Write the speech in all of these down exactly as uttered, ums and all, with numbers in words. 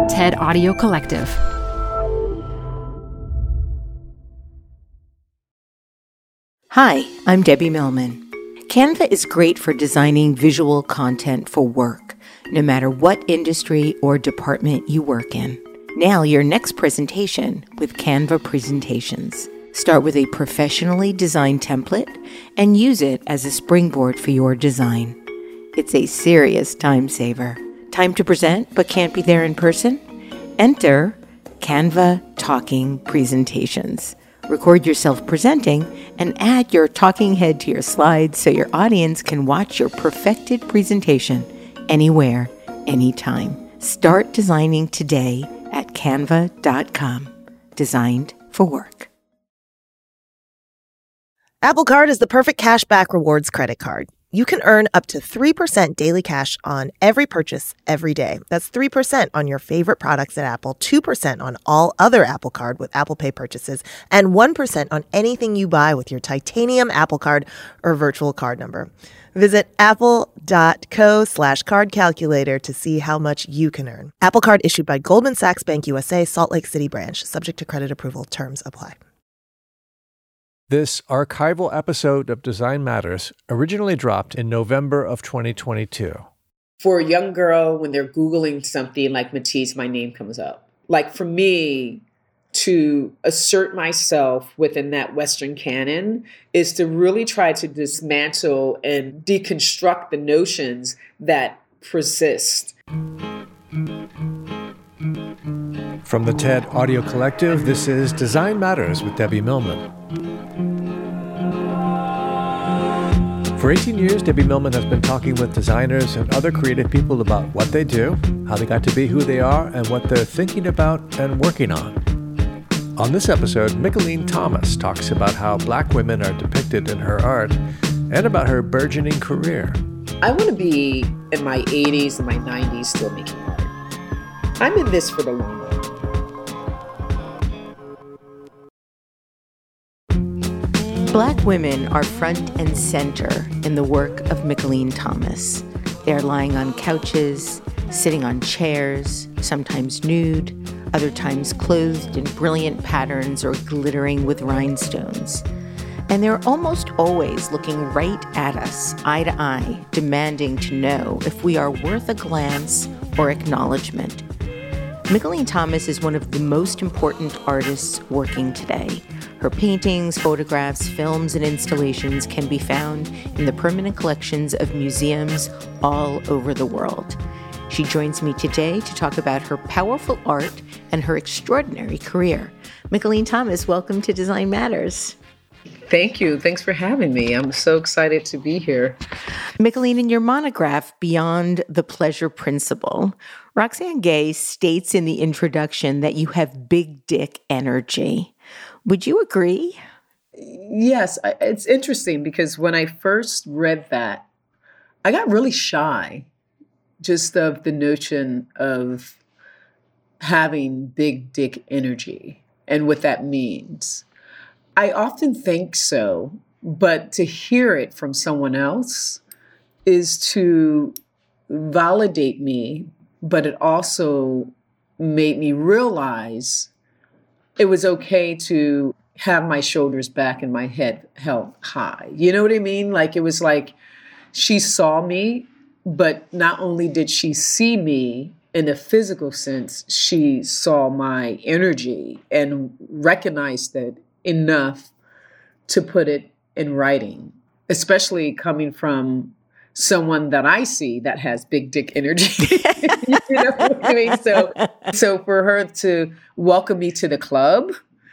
TED Audio Collective. Hi, I'm Debbie Millman. Canva is great for designing visual content for work, no matter what industry or department you work in. Nail your next presentation with Canva Presentations. Start with a professionally designed template and use it as a springboard for your design. It's a serious time saver. Time to present but can't be there in person? Enter Canva Talking Presentations. Record yourself presenting and add your talking head to your slides so your audience can watch your perfected presentation anywhere, anytime. Start designing today at canva dot com. Designed for work. Apple Card is the perfect cashback rewards credit card. You can earn up to three percent daily cash on every purchase every day. That's three percent on your favorite products at Apple, two percent on all other Apple Card with Apple Pay purchases, and one percent on anything you buy with your titanium Apple Card or virtual card number. Visit apple.co slash card calculator to see how much you can earn. Apple Card issued by Goldman Sachs Bank U S A, Salt Lake City branch. Subject to credit approval. Terms apply. This archival episode of Design Matters originally dropped in November of twenty twenty-two. For a young girl, when they're Googling something like Matisse, my name comes up. Like for me, to assert myself within that Western canon is to really try to dismantle and deconstruct the notions that persist. From the TED Audio Collective, this is Design Matters with Debbie Millman. For eighteen years, Debbie Millman has been talking with designers and other creative people about what they do, how they got to be who they are, and what they're thinking about and working on. On this episode, Mickalene Thomas talks about how Black women are depicted in her art and about her burgeoning career. I want to be in my eighties and my nineties still making art. I'm in this for the long run. Black women are front and center in the work of Mickalene Thomas. They are lying on couches, sitting on chairs, sometimes nude, other times clothed in brilliant patterns or glittering with rhinestones. And they're almost always looking right at us, eye to eye, demanding to know if we are worth a glance or acknowledgement. Mickalene Thomas is one of the most important artists working today. Her paintings, photographs, films, and installations can be found in the permanent collections of museums all over the world. She joins me today to talk about her powerful art and her extraordinary career. Mickalene Thomas, welcome to Design Matters. Thank you. Thanks for having me. I'm so excited to be here. Mickalene, in your monograph, Beyond the Pleasure Principle, Roxane Gay states in the introduction that you have big dick energy. Would you agree? Yes. It's interesting because when I first read that, I got really shy just of the notion of having big dick energy and what that means. I often think so, but to hear it from someone else is to validate me, but it also made me realize it was okay to have my shoulders back and my head held high. You know what I mean? Like it was like she saw me, but not only did she see me in a physical sense, she saw my energy and recognized it enough to put it in writing, especially coming from someone that I see that has big dick energy. You know what I mean? So, so for her to welcome me to the club,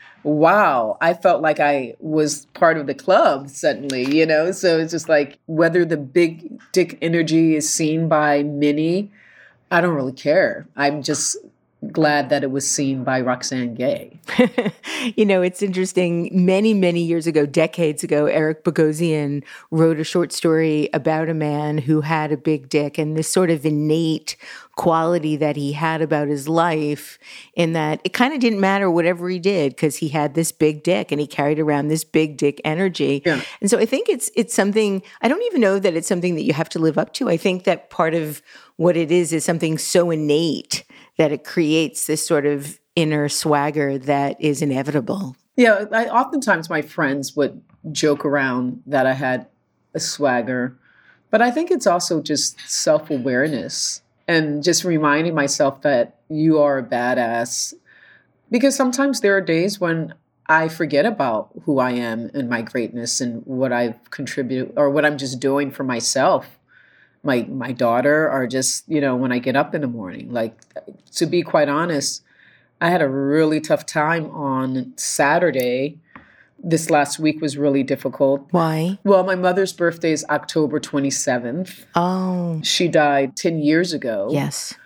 wow, I felt like I was part of the club suddenly, you know? So it's just like whether the big dick energy is seen by many, I don't really care. I'm just glad that it was seen by Roxane Gay. You know, it's interesting. Many, many years ago, decades ago, Eric Bogosian wrote a short story about a man who had a big dick and this sort of innate quality that he had about his life in that it kind of didn't matter whatever he did because he had this big dick and he carried around this big dick energy. Yeah. And so I think it's it's something, I don't even know that it's something that you have to live up to. I think that part of what it is is something so innate that it creates this sort of inner swagger that is inevitable. Yeah, I, oftentimes my friends would joke around that I had a swagger, but I think it's also just self-awareness and just reminding myself that you are a badass. Because sometimes there are days when I forget about who I am and my greatness and what I've contributed or what I'm just doing for myself, my my daughter, or just, you know, when I get up in the morning. Like, to be quite honest, I had a really tough time on Saturday. This last week was really difficult. Why? Well, my mother's birthday is October twenty-seventh. Oh. She died ten years ago. Yes.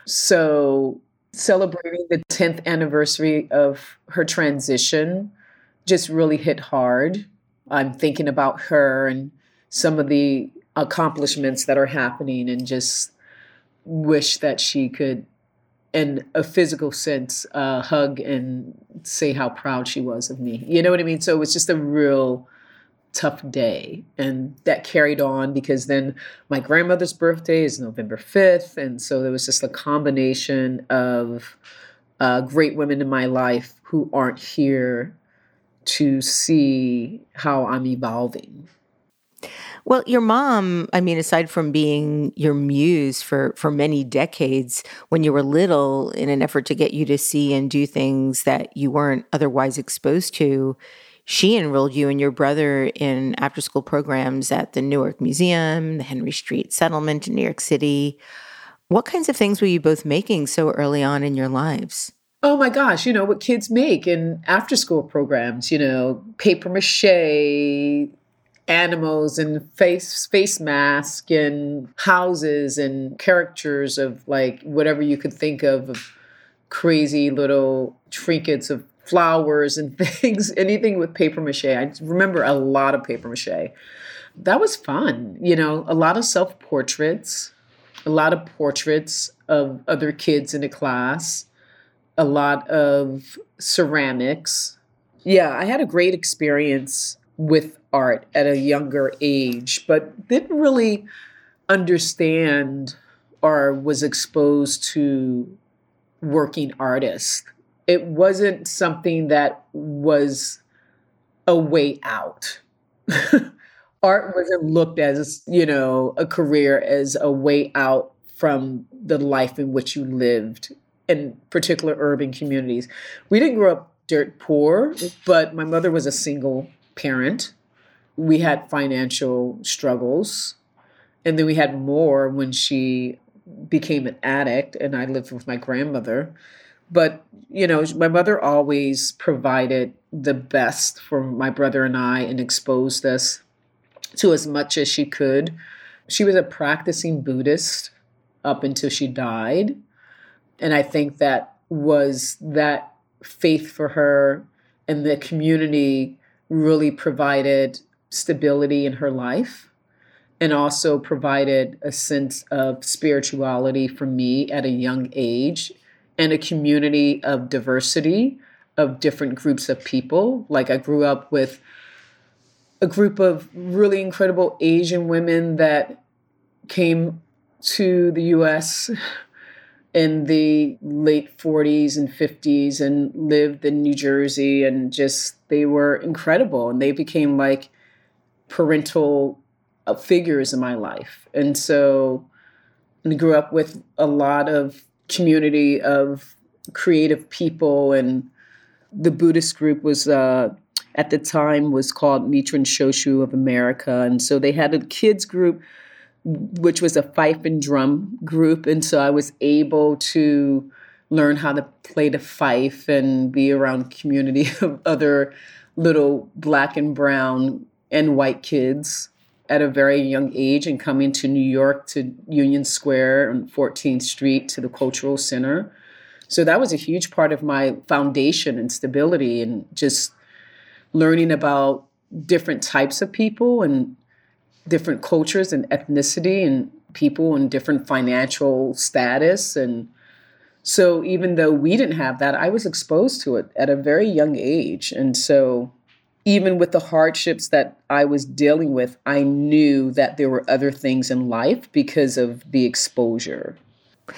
So celebrating the tenth anniversary of her transition just really hit hard. I'm thinking about her and some of the accomplishments that are happening and just wish that she could, in a physical sense, uh, hug and say how proud she was of me. You know what I mean? So it was just a real tough day. And that carried on because then my grandmother's birthday is November fifth. And so there was just a combination of uh, great women in my life who aren't here to see how I'm evolving. Well, your mom, I mean, aside from being your muse for, for many decades, when you were little, in an effort to get you to see and do things that you weren't otherwise exposed to, she enrolled you and your brother in after-school programs at the Newark Museum, the Henry Street Settlement in New York City. What kinds of things were you both making so early on in your lives? Oh my gosh, you know, what kids make in after-school programs, you know, paper mache, animals and face face mask and houses and characters of like whatever you could think of, of crazy little trinkets of flowers and things, anything with paper mache. I remember a lot of paper mache. That was fun. You know, a lot of self-portraits, a lot of portraits of other kids in the class, a lot of ceramics. Yeah, I had a great experience with art at a younger age, but didn't really understand or was exposed to working artists. It wasn't something that was a way out. Art wasn't looked as, you know, a career as a way out from the life in which you lived in particular urban communities. We didn't grow up dirt poor, but my mother was a single parent. We had financial struggles. And then we had more when she became an addict and I lived with my grandmother. But, you know, my mother always provided the best for my brother and I and exposed us to as much as she could. She was a practicing Buddhist up until she died. And I think that was that faith for her and the community really provided stability in her life and also provided a sense of spirituality for me at a young age and a community of diversity of different groups of people. Like I grew up with a group of really incredible Asian women that came to the U S in the late forties and fifties and lived in New Jersey, and just they were incredible and they became like parental figures in my life. And so I grew up with a lot of community of creative people, and the Buddhist group was uh, at the time was called Nichiren Shoshu of America. And so they had a kids group, which was a fife and drum group. And so I was able to learn how to play the fife and be around a community of other little black and brown and white kids at a very young age, and coming to New York to Union Square on fourteenth Street to the Cultural Center. So that was a huge part of my foundation and stability, and just learning about different types of people and different cultures and ethnicity and people and different financial status. And so even though we didn't have that, I was exposed to it at a very young age. And so even with the hardships that I was dealing with, I knew that there were other things in life because of the exposure.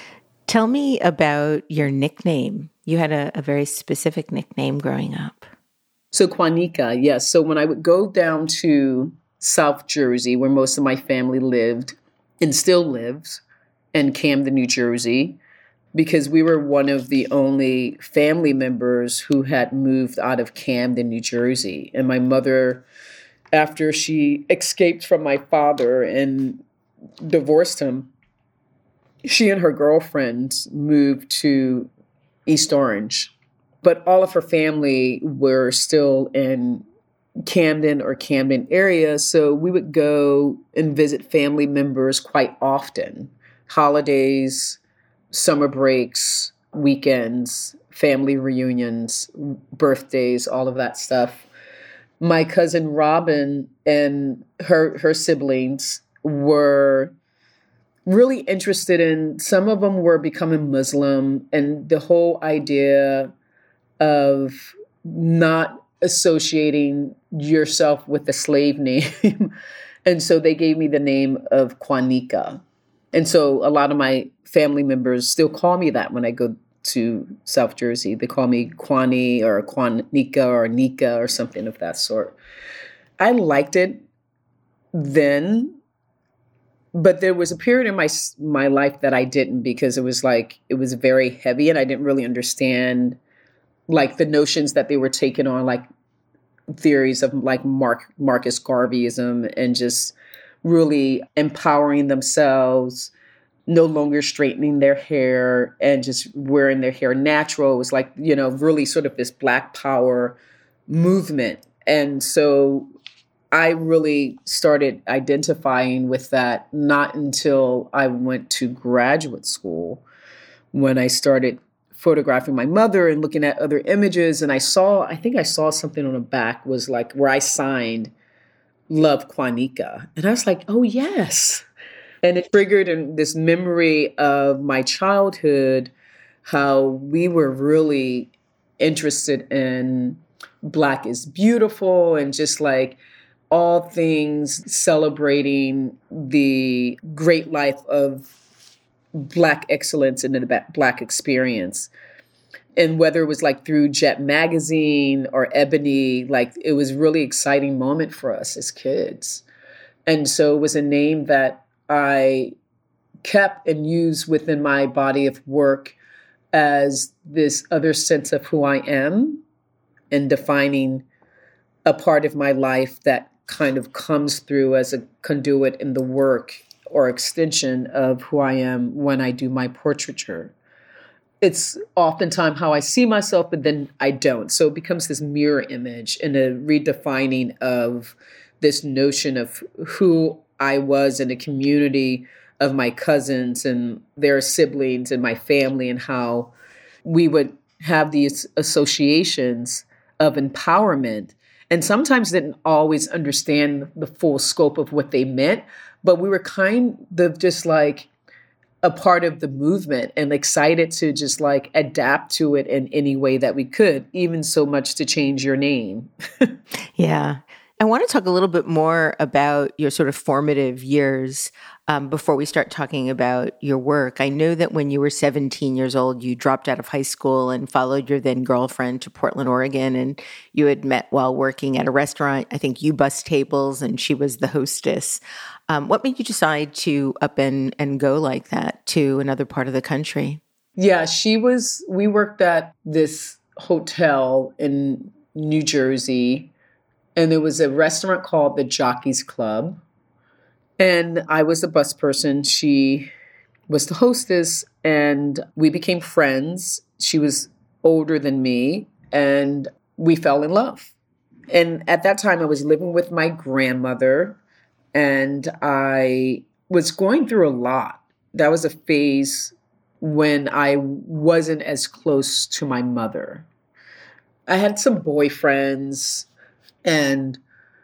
Tell me about your nickname. You had a, a very specific nickname growing up. So Quanika, yes. So when I would go down to South Jersey, where most of my family lived and still lives, in Camden, New Jersey, because we were one of the only family members who had moved out of Camden, New Jersey. And my mother, after she escaped from my father and divorced him, she and her girlfriends moved to East Orange. But all of her family were still in Camden or Camden area. So we would go and visit family members quite often. Holidays, summer breaks, weekends, family reunions, birthdays, all of that stuff. My cousin Robin and her her siblings were really interested in, some of them were becoming Muslim, and the whole idea of not associating yourself with the slave name. And so they gave me the name of Quanika. And so a lot of my family members still call me that when I go to South Jersey. They call me Kwani or Quanika or Nika or something of that sort. I liked it then, but there was a period in my my life that I didn't, because it was like, it was very heavy and I didn't really understand like the notions that they were taking on, like theories of like Mark, Marcus Garveyism, and just really empowering themselves, no longer straightening their hair and just wearing their hair natural. It was like, you know, really sort of this Black power movement. And so I really started identifying with that not until I went to graduate school, when I started photographing my mother and looking at other images. And I saw, I think I saw something on the back was like where I signed Love Quanika. And I was like, oh, yes. And it triggered in this memory of my childhood, how we were really interested in Black is beautiful and just like all things celebrating the great life of Black excellence and the Black experience. And whether it was like through Jet Magazine or Ebony, like it was a really exciting moment for us as kids. And so it was a name that I kept and used within my body of work as this other sense of who I am and defining a part of my life that kind of comes through as a conduit in the work or extension of who I am when I do my portraiture. It's oftentimes how I see myself, but then I don't. So it becomes this mirror image and a redefining of this notion of who I was in a community of my cousins and their siblings and my family, and how we would have these associations of empowerment, and sometimes didn't always understand the full scope of what they meant, but we were kind of just like a part of the movement and excited to just like adapt to it in any way that we could, even so much to change your name. Yeah. I want to talk a little bit more about your sort of formative years um, before we start talking about your work. I know that when you were seventeen years old, you dropped out of high school and followed your then girlfriend to Portland, Oregon, and you had met while working at a restaurant. I think you bussed tables and she was the hostess. Um, what made you decide to up and, and go like that to another part of the country? Yeah, she was, we worked at this hotel in New Jersey, and there was a restaurant called the Jockey's Club. And I was the bus person. She was the hostess, and we became friends. She was older than me, and we fell in love. And at that time, I was living with my grandmother, and I was going through a lot. That was a phase when I wasn't as close to my mother. I had some boyfriends, and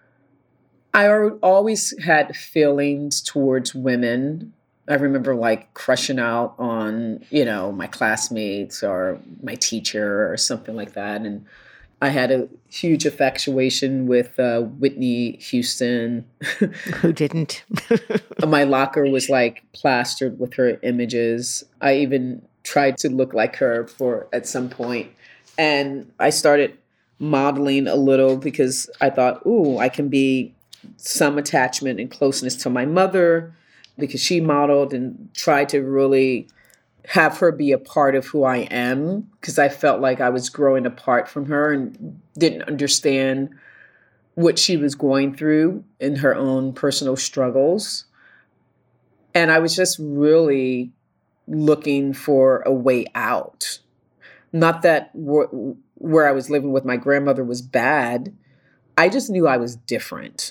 I always had feelings towards women. I remember like crushing out on, you know, my classmates or my teacher or something like that. And I had a huge infatuation with uh, Whitney Houston. Who didn't? My locker was like plastered with her images. I even tried to look like her for at some point. And I started modeling a little because I thought, ooh, I can be some attachment and closeness to my mother because she modeled, and tried to really have her be a part of who I am, because I felt like I was growing apart from her and didn't understand what she was going through in her own personal struggles. And I was just really looking for a way out. Not that wh- where I was living with my grandmother was bad. I just knew I was different.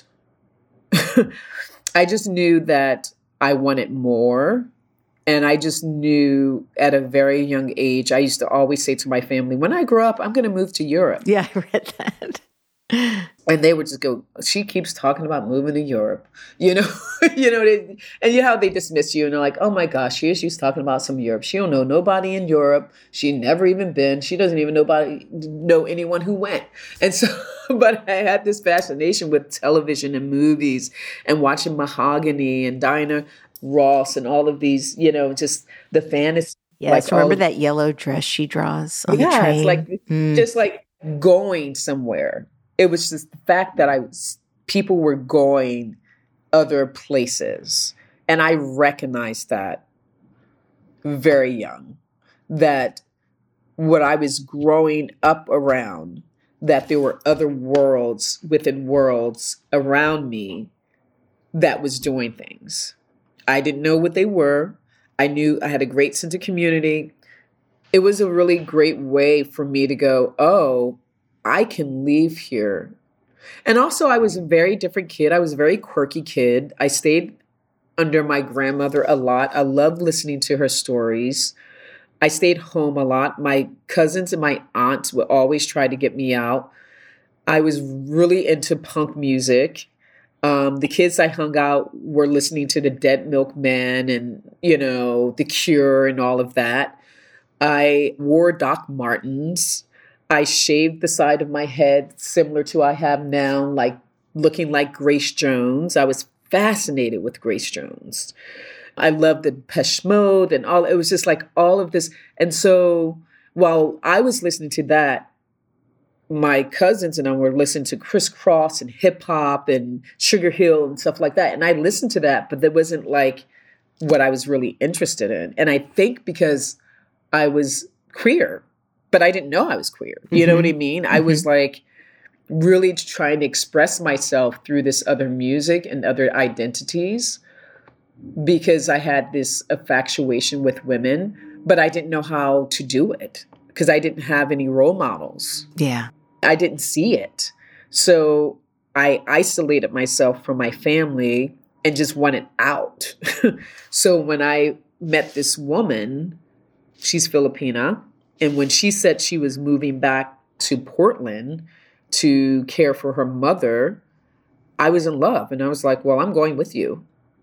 I just knew that I wanted more. And I just knew at a very young age, I used to always say to my family, when I grow up, I'm going to move to Europe. Yeah, I read that. And they would just go, she keeps talking about moving to Europe, you know, you know, they, and you know how they dismiss you and they're like, oh my gosh, here she's talking about some Europe. She don't know nobody in Europe. She never even been. She doesn't even nobody know anyone who went. And so, but I had this fascination with television and movies and watching Mahogany and Diana Ross and all of these, you know, just the fantasy. Yes, like remember all, that yellow dress she draws on yeah, the train? It's like, mm. just like going somewhere. It was just the fact that I was, people were going other places. And I recognized that very young, that what I was growing up around, that there were other worlds within worlds around me that was doing things. I didn't know what they were. I knew I had a great sense of community. It was a really great way for me to go, oh, I can leave here. And also, I was a very different kid. I was a very quirky kid. I stayed under my grandmother a lot. I loved listening to her stories. I stayed home a lot. My cousins and my aunts would always try to get me out. I was really into punk music. Um, the kids I hung out were listening to the Dead Milkmen and, you know, The Cure and all of that. I wore Doc Martens. I shaved the side of my head similar to I have now, like looking like Grace Jones. I was fascinated with Grace Jones. I loved the Depeche Mode and all. It was just like all of this. And so while I was listening to that, my cousins and I were listening to Criss Cross and hip hop and Sugar Hill and stuff like that. And I listened to that, but that wasn't like what I was really interested in. And I think because I was queer, but I didn't know I was queer. You mm-hmm. know what I mean? Mm-hmm. I was like really trying to express myself through this other music and other identities because I had this infatuation with women, but I didn't know how to do it because I didn't have any role models. Yeah. I didn't see it. So I isolated myself from my family and just wanted out. So when I met this woman, she's Filipina, and when she said she was moving back to Portland to care for her mother, I was in love. And I was like, well, I'm going with you.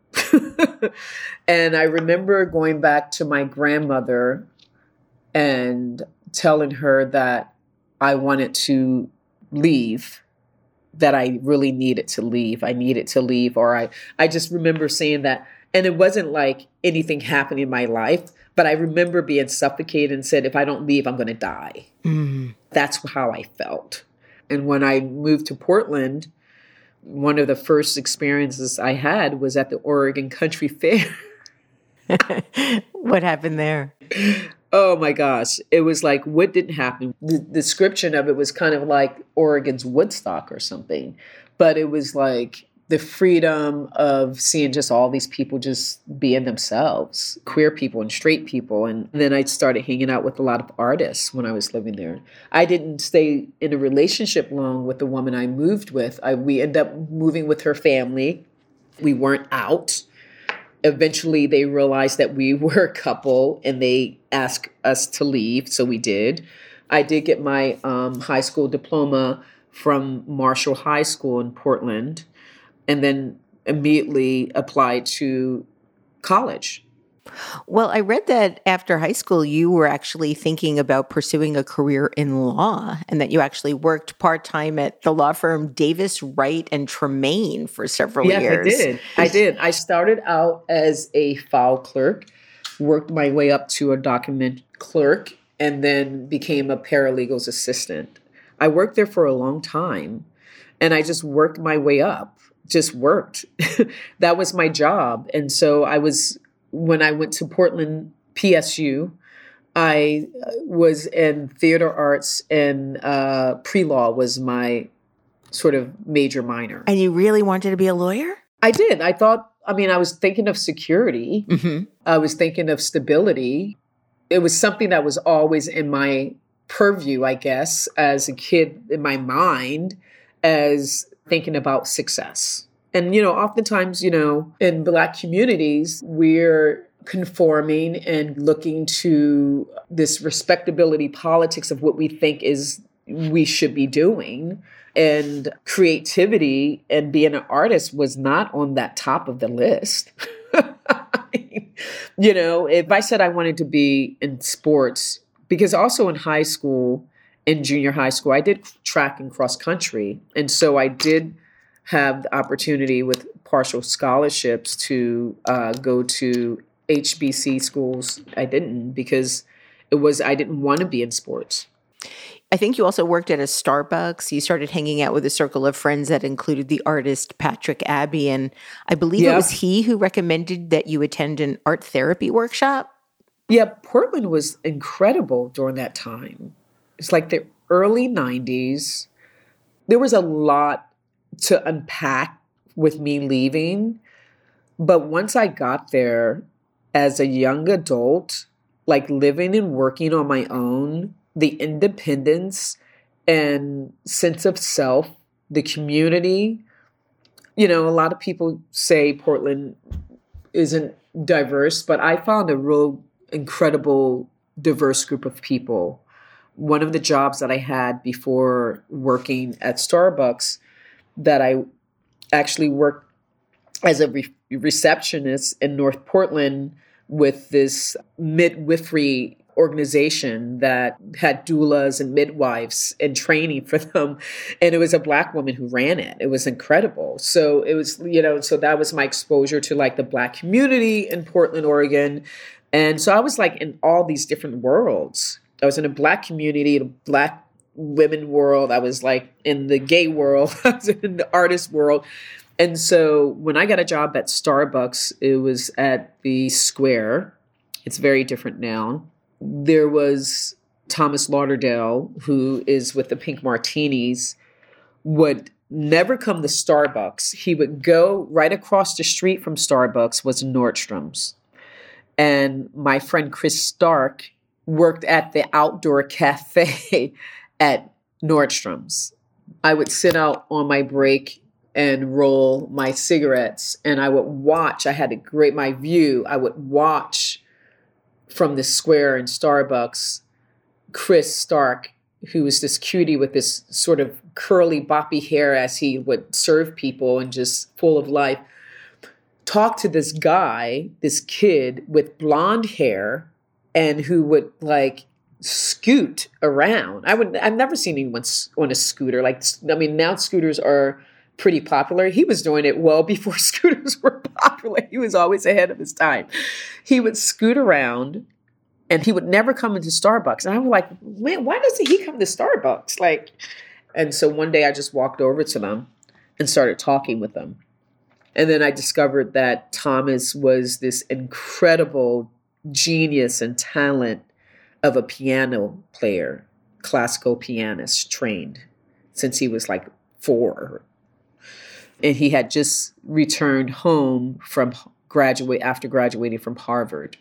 And I remember going back to my grandmother and telling her that I wanted to leave, that I really needed to leave. I needed to leave. Or I, I just remember saying that. And it wasn't like anything happened in my life, but I remember being suffocated and said, if I don't leave, I'm going to die. Mm-hmm. That's how I felt. And when I moved to Portland, one of the first experiences I had was at the Oregon Country Fair. What happened there? Oh my gosh. It was like, what didn't happen? The description of it was kind of like Oregon's Woodstock or something. But it was like the freedom of seeing just all these people just being themselves, queer people and straight people. And then I started hanging out with a lot of artists when I was living there. I didn't stay in a relationship long with the woman I moved with. I, we ended up moving with her family. We weren't out. Eventually, they realized that we were a couple and they asked us to leave. So we did. I did get my um, high school diploma from Marshall High School in Portland, and then immediately applied to college. Well, I read that after high school, you were actually thinking about pursuing a career in law, and that you actually worked part-time at the law firm Davis, Wright, and Tremaine for several yes, years. Yes, I did. I did. I started out as a file clerk. worked my way up to a document clerk, and then became a paralegal's assistant. I worked there for a long time, and I just worked my way up, just worked. That was my job. And so I was, when I went to Portland P S U, I was in theater arts, and uh, pre-law was my sort of major minor. And you really wanted to be a lawyer? I did. I thought, I mean, I was thinking of security. Mm-hmm. I was thinking of stability. It was something that was always in my purview, I guess, as a kid in my mind, as thinking about success. And, you know, oftentimes, you know, in Black communities, we're conforming and looking to this respectability politics of what we think is we should be doing. And creativity and being an artist was not on that top of the list. You know, if I said I wanted to be in sports, because also in high school, in junior high school, I did track and cross country. And so I did have the opportunity with partial scholarships to uh, go to H B C schools. I didn't, because it was, I didn't want to be in sports. I think you also worked at a Starbucks. You started hanging out with a circle of friends that included the artist Patrick Abbey. And I believe yeah. it was he who recommended that you attend an art therapy workshop. Yeah, Portland was incredible during that time. It's like the early nineties. There was a lot to unpack with me leaving. But once I got there as a young adult, like living and working on my own, the independence and sense of self, the community. You know, a lot of people say Portland isn't diverse, but I found a real incredible, diverse group of people. One of the jobs that I had before working at Starbucks, that I actually worked as a re- receptionist in North Portland with this midwifery organization that had doulas and midwives and training for them. And it was a Black woman who ran it. It was incredible. So it was, you know, so that was my exposure to like the Black community in Portland, Oregon. And so I was like in all these different worlds. I was in a Black community, the Black women world. I was like in the gay world. I was in the artist world. And so when I got a job at Starbucks, it was at the Square. It's very different now. There was Thomas Lauderdale, who is with the Pink Martinis, would never come to Starbucks. He would go right across the street from Starbucks was Nordstrom's. And my friend Chris Stark worked at the outdoor cafe at Nordstrom's. I would sit out on my break and roll my cigarettes, and I would watch. I had a great, my view, I would watch from the Square in Starbucks, Chris Stark, who was this cutie with this sort of curly boppy hair as he would serve people and just full of life, talk to this guy, this kid with blonde hair, and who would like scoot around. I would, I've never seen anyone on a scooter. Like, I mean, now scooters are pretty popular. He was doing it well before scooters were popular. He was always ahead of his time. He would scoot around, and he would never come into Starbucks. And I was like, man, why doesn't he come to Starbucks? Like, and so one day I just walked over to them and started talking with them. And then I discovered that Thomas was this incredible genius and talent of a piano player, classical pianist, trained since he was like four. And he had just returned home from graduate after graduating from Harvard.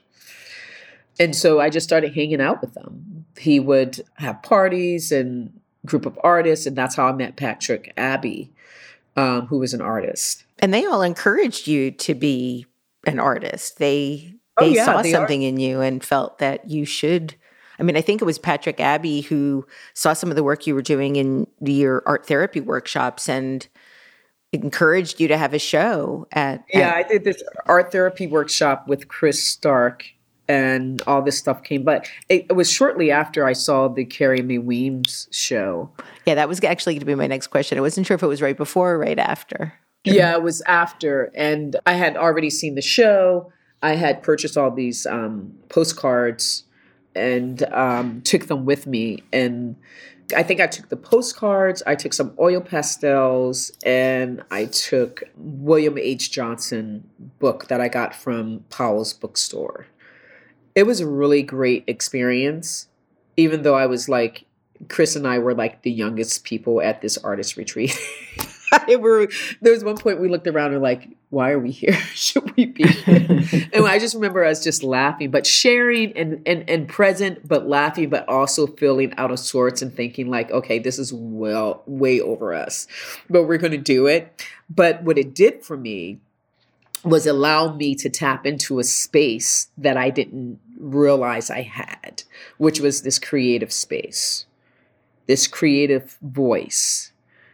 And so I just started hanging out with them. He would have parties and group of artists, and that's how I met Patrick Abbey, um, who was an artist. And they all encouraged you to be an artist. They they oh, yeah, saw they something are. in you and felt that you should. I mean, I think it was Patrick Abbey who saw some of the work you were doing in your art therapy workshops and encouraged you to have a show at, yeah at- I did this art therapy workshop with Chris Stark, and all this stuff came, but it, it was shortly after I saw the Carrie Mae Weems show. Yeah, that was actually going to be my next question. I wasn't sure if it was right before or right after. Yeah, it was after, and I had already seen the show. I had purchased all these um, postcards and um, took them with me. And I think I took the postcards, I took some oil pastels, and I took William H. Johnson book that I got from Powell's bookstore. It was a really great experience, even though I was like, Chris and I were like the youngest people at this artist retreat. I were, there was one point we looked around and like, why are we here? Should we be here? And I just remember us just laughing, but sharing and, and, and present, but laughing, but also feeling out of sorts and thinking like, okay, this is well, way over us, but we're going to do it. But what it did for me was allow me to tap into a space that I didn't realize I had, which was this creative space, this creative voice.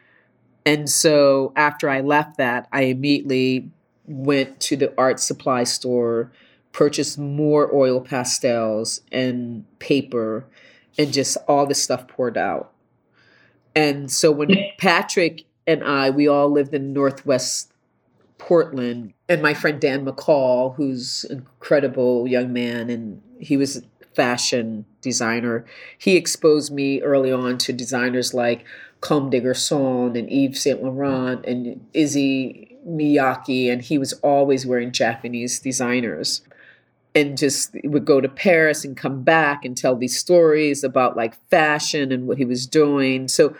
And so after I left that, I immediately went to the art supply store, purchased more oil pastels and paper, and just all this stuff poured out. And so when Patrick and I, we all lived in Northwest Portland, and my friend Dan McCall, who's an incredible young man, and he was a fashion designer, he exposed me early on to designers like Comme des Garçons and Yves Saint Laurent and Issey Miyake, and he was always wearing Japanese designers. And just would go to Paris and come back and tell these stories about like fashion and what he was doing. So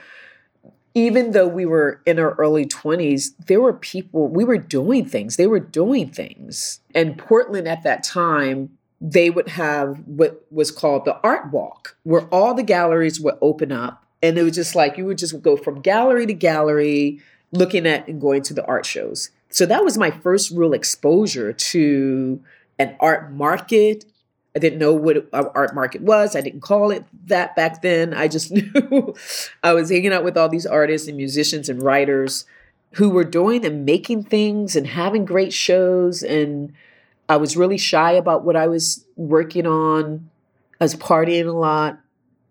even though we were in our early twenties, there were people, we were doing things. They were doing things. And Portland at that time, they would have what was called the Art Walk, where all the galleries would open up. And it was just like, you would just go from gallery to gallery, looking at and going to the art shows. So that was my first real exposure to an art market. I didn't know what an art market was. I didn't call it that back then. I just knew I was hanging out with all these artists and musicians and writers who were doing and making things and having great shows. And I was really shy about what I was working on. I was partying a lot.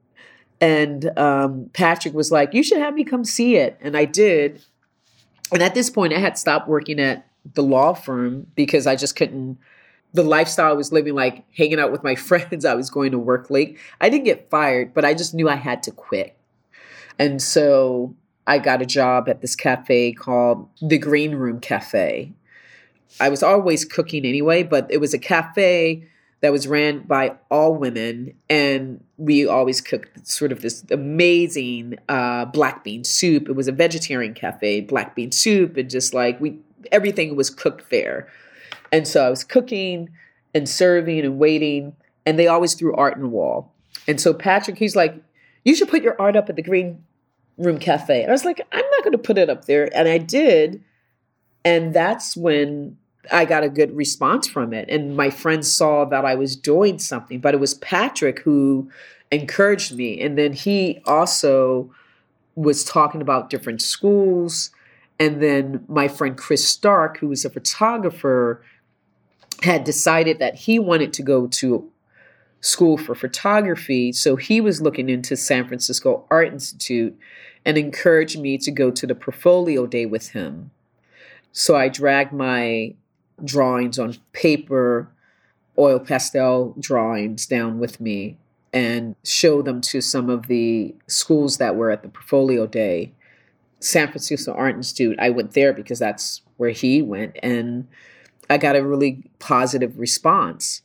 And um, Patrick was like, you should have me come see it. And I did. And at this point, I had stopped working at the law firm because I just couldn't, the lifestyle I was living, like hanging out with my friends, I was going to work late. I didn't get fired, but I just knew I had to quit. And so I got a job at this cafe called the Green Room Cafe. I was always cooking anyway, but it was a cafe that was ran by all women. And we always cooked sort of this amazing uh, black bean soup. It was a vegetarian cafe, black bean soup, and just like we, everything was cooked there. And so I was cooking and serving and waiting, and they always threw art in the wall. And so Patrick, he's like, you should put your art up at the Green Room Cafe. And I was like, I'm not going to put it up there. And I did. And that's when I got a good response from it. And my friends saw that I was doing something, but it was Patrick who encouraged me. And then he also was talking about different schools. And then my friend Chris Stark, who was a photographer, had decided that he wanted to go to school for photography. So he was looking into San Francisco Art Institute and encouraged me to go to the portfolio day with him. So I dragged my drawings on paper, oil pastel drawings down with me, and show them to some of the schools that were at the portfolio day. San Francisco Art Institute, I went there because that's where he went, and I got a really positive response.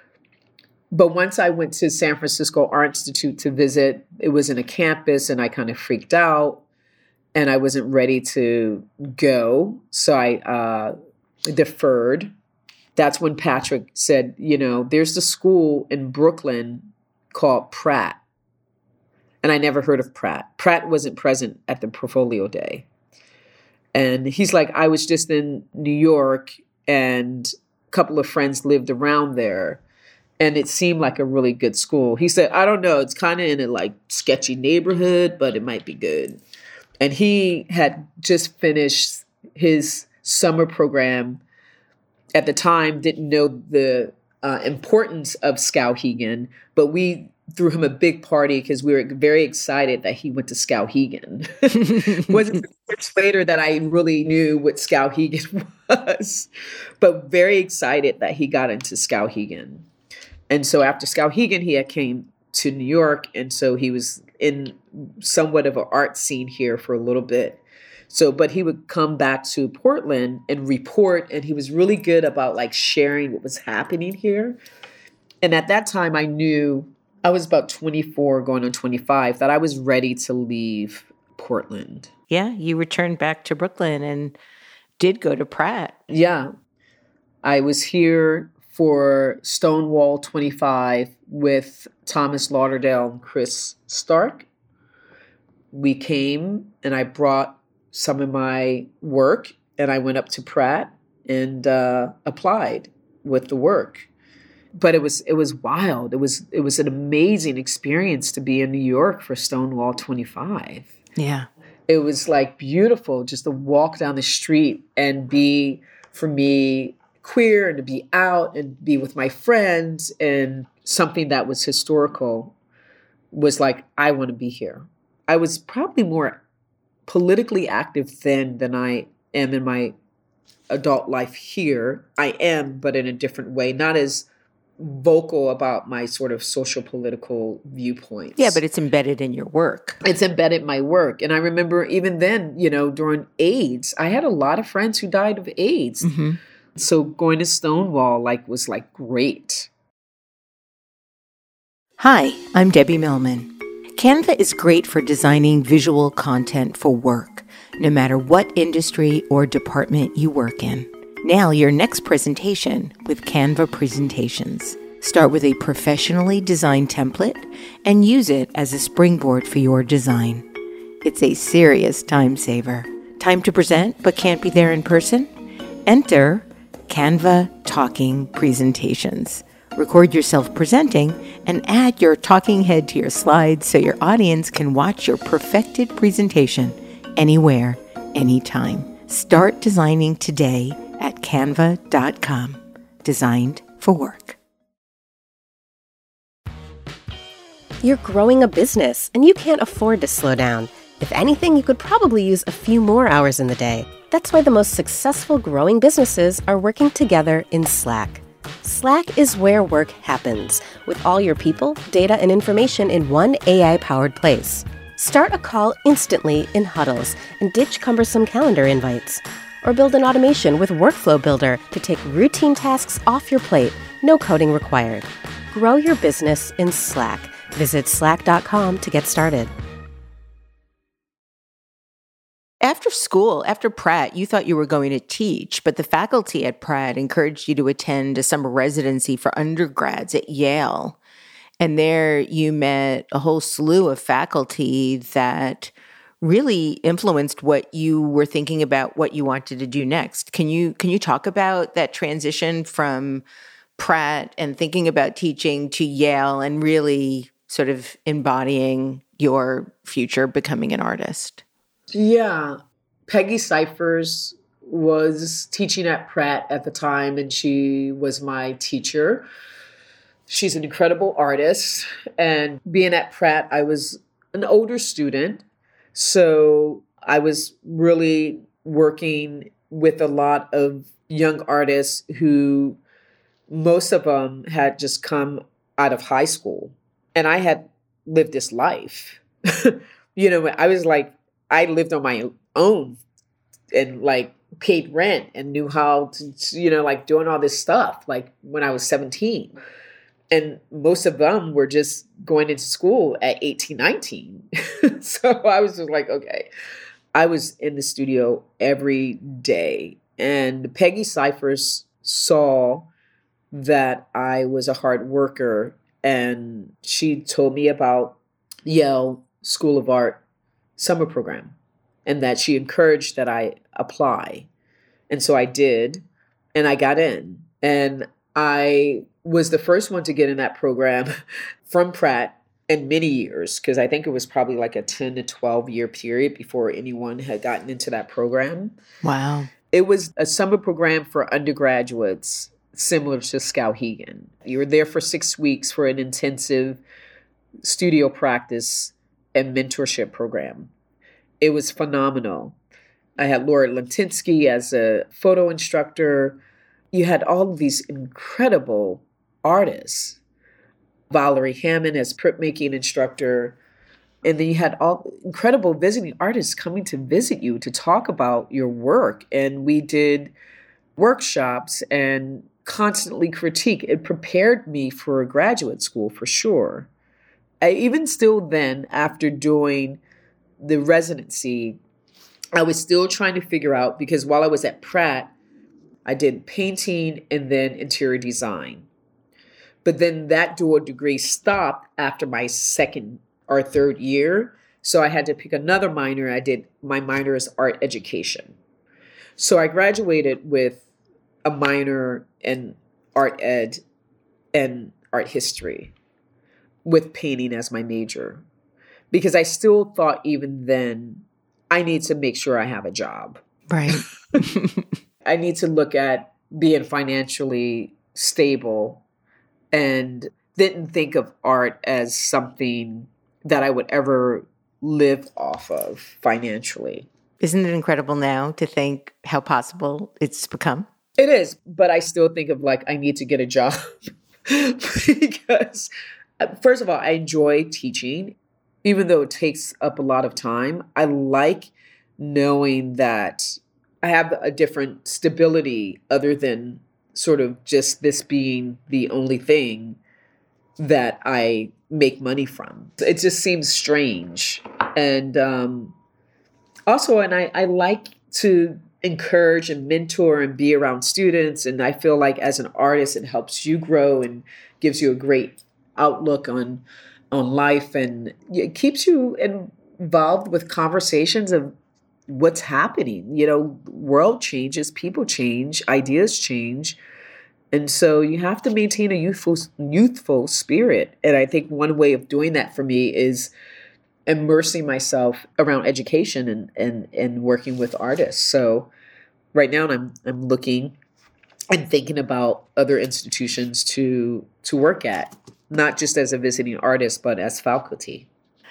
But once I went to San Francisco Art Institute to visit, it was in a campus, and I kind of freaked out, and I wasn't ready to go. So I uh, deferred. That's when Patrick said, you know, there's the school in Brooklyn called Pratt. And I never heard of Pratt. Pratt wasn't present at the portfolio day. And he's like, I was just in New York and a couple of friends lived around there. And it seemed like a really good school. He said, I don't know. It's kind of in a like sketchy neighborhood, but it might be good. And he had just finished his summer program. At the time, didn't know the uh, importance of Skowhegan, but we threw him a big party because we were very excited that he went to Skowhegan. It wasn't much later that I really knew what Skowhegan was, but very excited that he got into Skowhegan. And so after Skowhegan, he had came to New York, and so he was in somewhat of an art scene here for a little bit. So, but he would come back to Portland and report, and he was really good about like sharing what was happening here. And at that time, I knew I was about twenty-four, going on twenty-five, that I was ready to leave Portland. Yeah, you returned back to Brooklyn and did go to Pratt. Yeah. I was here for Stonewall twenty-five with Thomas Lauderdale and Chris Stark. We came and I brought some of my work and I went up to Pratt and uh, applied with the work. But it was it was wild. It was it was an amazing experience to be in New York for Stonewall twenty-five. Yeah. It was like beautiful just to walk down the street and be, for me, queer and to be out and be with my friends, and something that was historical was like, I want to be here. I was probably more politically active then than I am in my adult life here. I am, but in a different way, not as vocal about my sort of social political viewpoints. Yeah, but it's embedded in your work. It's embedded in my work. And I remember even then, you know, during AIDS, I had a lot of friends who died of AIDS. Mm-hmm. So going to Stonewall like was like great. Hi, I'm Debbie Millman. Canva is great for designing visual content for work, no matter what industry or department you work in. Now your next presentation with Canva Presentations. Start with a professionally designed template and use it as a springboard for your design. It's a serious time saver. Time to present but can't be there in person? Enter Canva Talking Presentations. Record yourself presenting and add your talking head to your slides so your audience can watch your perfected presentation anywhere, anytime. Start designing today at canva dot com. Designed for work. You're growing a business and you can't afford to slow down. If anything, you could probably use a few more hours in the day. That's why the most successful growing businesses are working together in Slack. Slack is where work happens, with all your people, data, and information in one A I-powered place. Start a call instantly in huddles and ditch cumbersome calendar invites. Or build an automation with Workflow Builder to take routine tasks off your plate, no coding required. Grow your business in Slack. Visit slack dot com to get started. After school, after Pratt, you thought you were going to teach, but the faculty at Pratt encouraged you to attend a summer residency for undergrads at Yale. And there you met a whole slew of faculty that really influenced what you were thinking about what you wanted to do next. Can you can you talk about that transition from Pratt and thinking about teaching to Yale and really sort of embodying your future becoming an artist? Yeah. Peggy Cyphers was teaching at Pratt at the time, and she was my teacher. She's an incredible artist. And being at Pratt, I was an older student. So I was really working with a lot of young artists who, most of them had just come out of high school. And I had lived this life. You know, I was like, I lived on my own and like paid rent and knew how to, you know, like doing all this stuff, like when I was seventeen. And most of them were just going into school at eighteen, nineteen. So I was just like, okay. I was in the studio every day. And Peggy Cyphers saw that I was a hard worker. And she told me about Yale School of Art summer program and that she encouraged that I apply. And so I did, and I got in. And I was the first one to get in that program from Pratt in many years, because I think it was probably like a ten to twelve year period before anyone had gotten into that program. Wow. It was a summer program for undergraduates, similar to Skowhegan. You were there for six weeks for an intensive studio practice and mentorship program. It was phenomenal. I had Laura Lentinsky as a photo instructor. You had all of these incredible artists. Valerie Hammond as printmaking instructor. And then you had all incredible visiting artists coming to visit you to talk about your work. And we did workshops and constantly critique. It prepared me for graduate school for sure. I, even still then, after doing the residency, I was still trying to figure out, because while I was at Pratt, I did painting and then interior design. But then that dual degree stopped after my second or third year. So I had to pick another minor. I did, my minor is art education. So I graduated with a minor in art ed and art history with painting as my major. Because I still thought even then, I need to make sure I have a job. Right. I need to look at being financially stable, and didn't think of art as something that I would ever live off of financially. Isn't it incredible now to think how possible it's become? It is, but I still think of like, I need to get a job because first of all, I enjoy teaching, even though it takes up a lot of time. I like knowing that I have a different stability other than sort of just this being the only thing that I make money from. It just seems strange. And um, also, and I, I like to encourage and mentor and be around students. And I feel like as an artist, it helps you grow and gives you a great outlook on, on life. And it keeps you involved with conversations of what's happening. You know, world changes, people change, ideas change. And so you have to maintain a youthful, youthful spirit. And I think one way of doing that for me is immersing myself around education and, and, and working with artists. So right now I'm, I'm looking and thinking about other institutions to, to work at, not just as a visiting artist, but as faculty.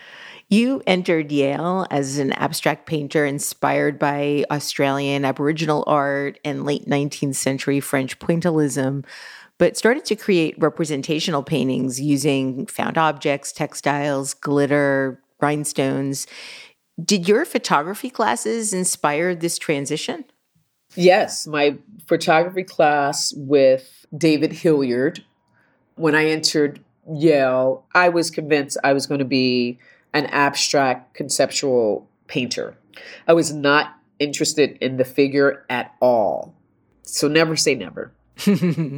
You entered Yale as an abstract painter inspired by Australian Aboriginal art and late nineteenth century French pointillism, but started to create representational paintings using found objects, textiles, glitter, rhinestones. Did your photography classes inspire this transition? Yes, my photography class with David Hilliard. When I entered Yale, I was convinced I was going to be an abstract conceptual painter. I was not interested in the figure at all. So never say never. And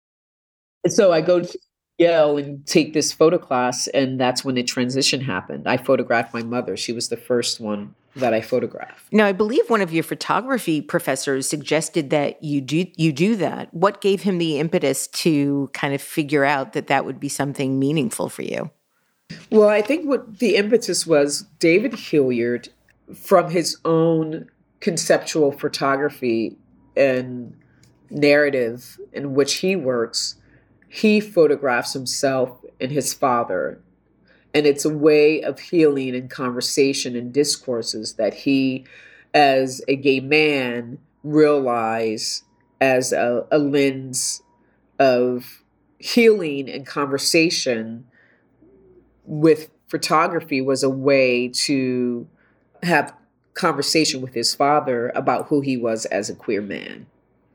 so I go to Yale and take this photo class, and that's when the transition happened. I photographed my mother. She was the first one that I photographed. Now, I believe one of your photography professors suggested that you do you do that. What gave him the impetus to kind of figure out that that would be something meaningful for you? Well, I think what the impetus was, David Hilliard, from his own conceptual photography and narrative in which he works, he photographs himself and his father. And it's a way of healing and conversation and discourses that he, as a gay man, realized as a, a lens of healing and conversation with photography was a way to have conversation with his father about who he was as a queer man.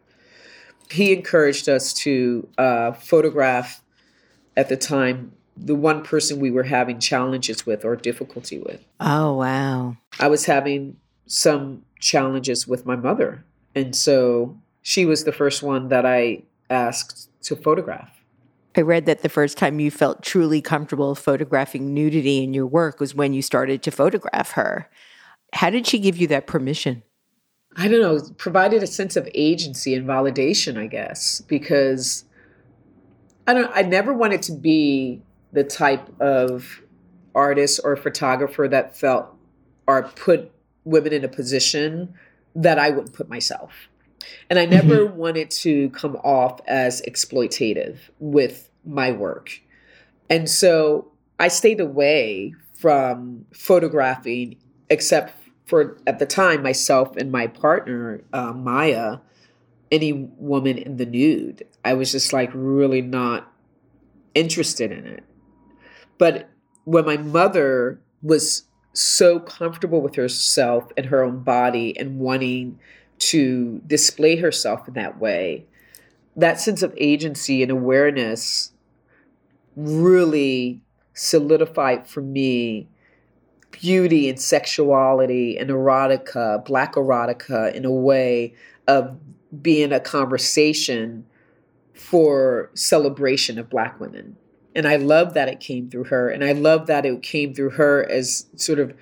He encouraged us to uh, photograph, at the time, the one person we were having challenges with or difficulty with. Oh, wow. I was having some challenges with my mother. And so she was the first one that I asked to photograph. I read that the first time you felt truly comfortable photographing nudity in your work was when you started to photograph her. How did she give you that permission? I don't know, provided a sense of agency and validation, I guess, because I don't I never wanted to be the type of artist or photographer that felt or put women in a position that I wouldn't put myself. And I never mm-hmm. wanted to come off as exploitative with my work. And so I stayed away from photographing, except for, at the time, myself and my partner, uh, Maya, any woman in the nude. I was just like really not interested in it. But when my mother was so comfortable with herself and her own body and wanting to display herself in that way, that sense of agency and awareness really solidified for me beauty and sexuality and erotica, Black erotica, in a way of being a conversation for celebration of Black women. And I love that it came through her. And I love that it came through her as sort of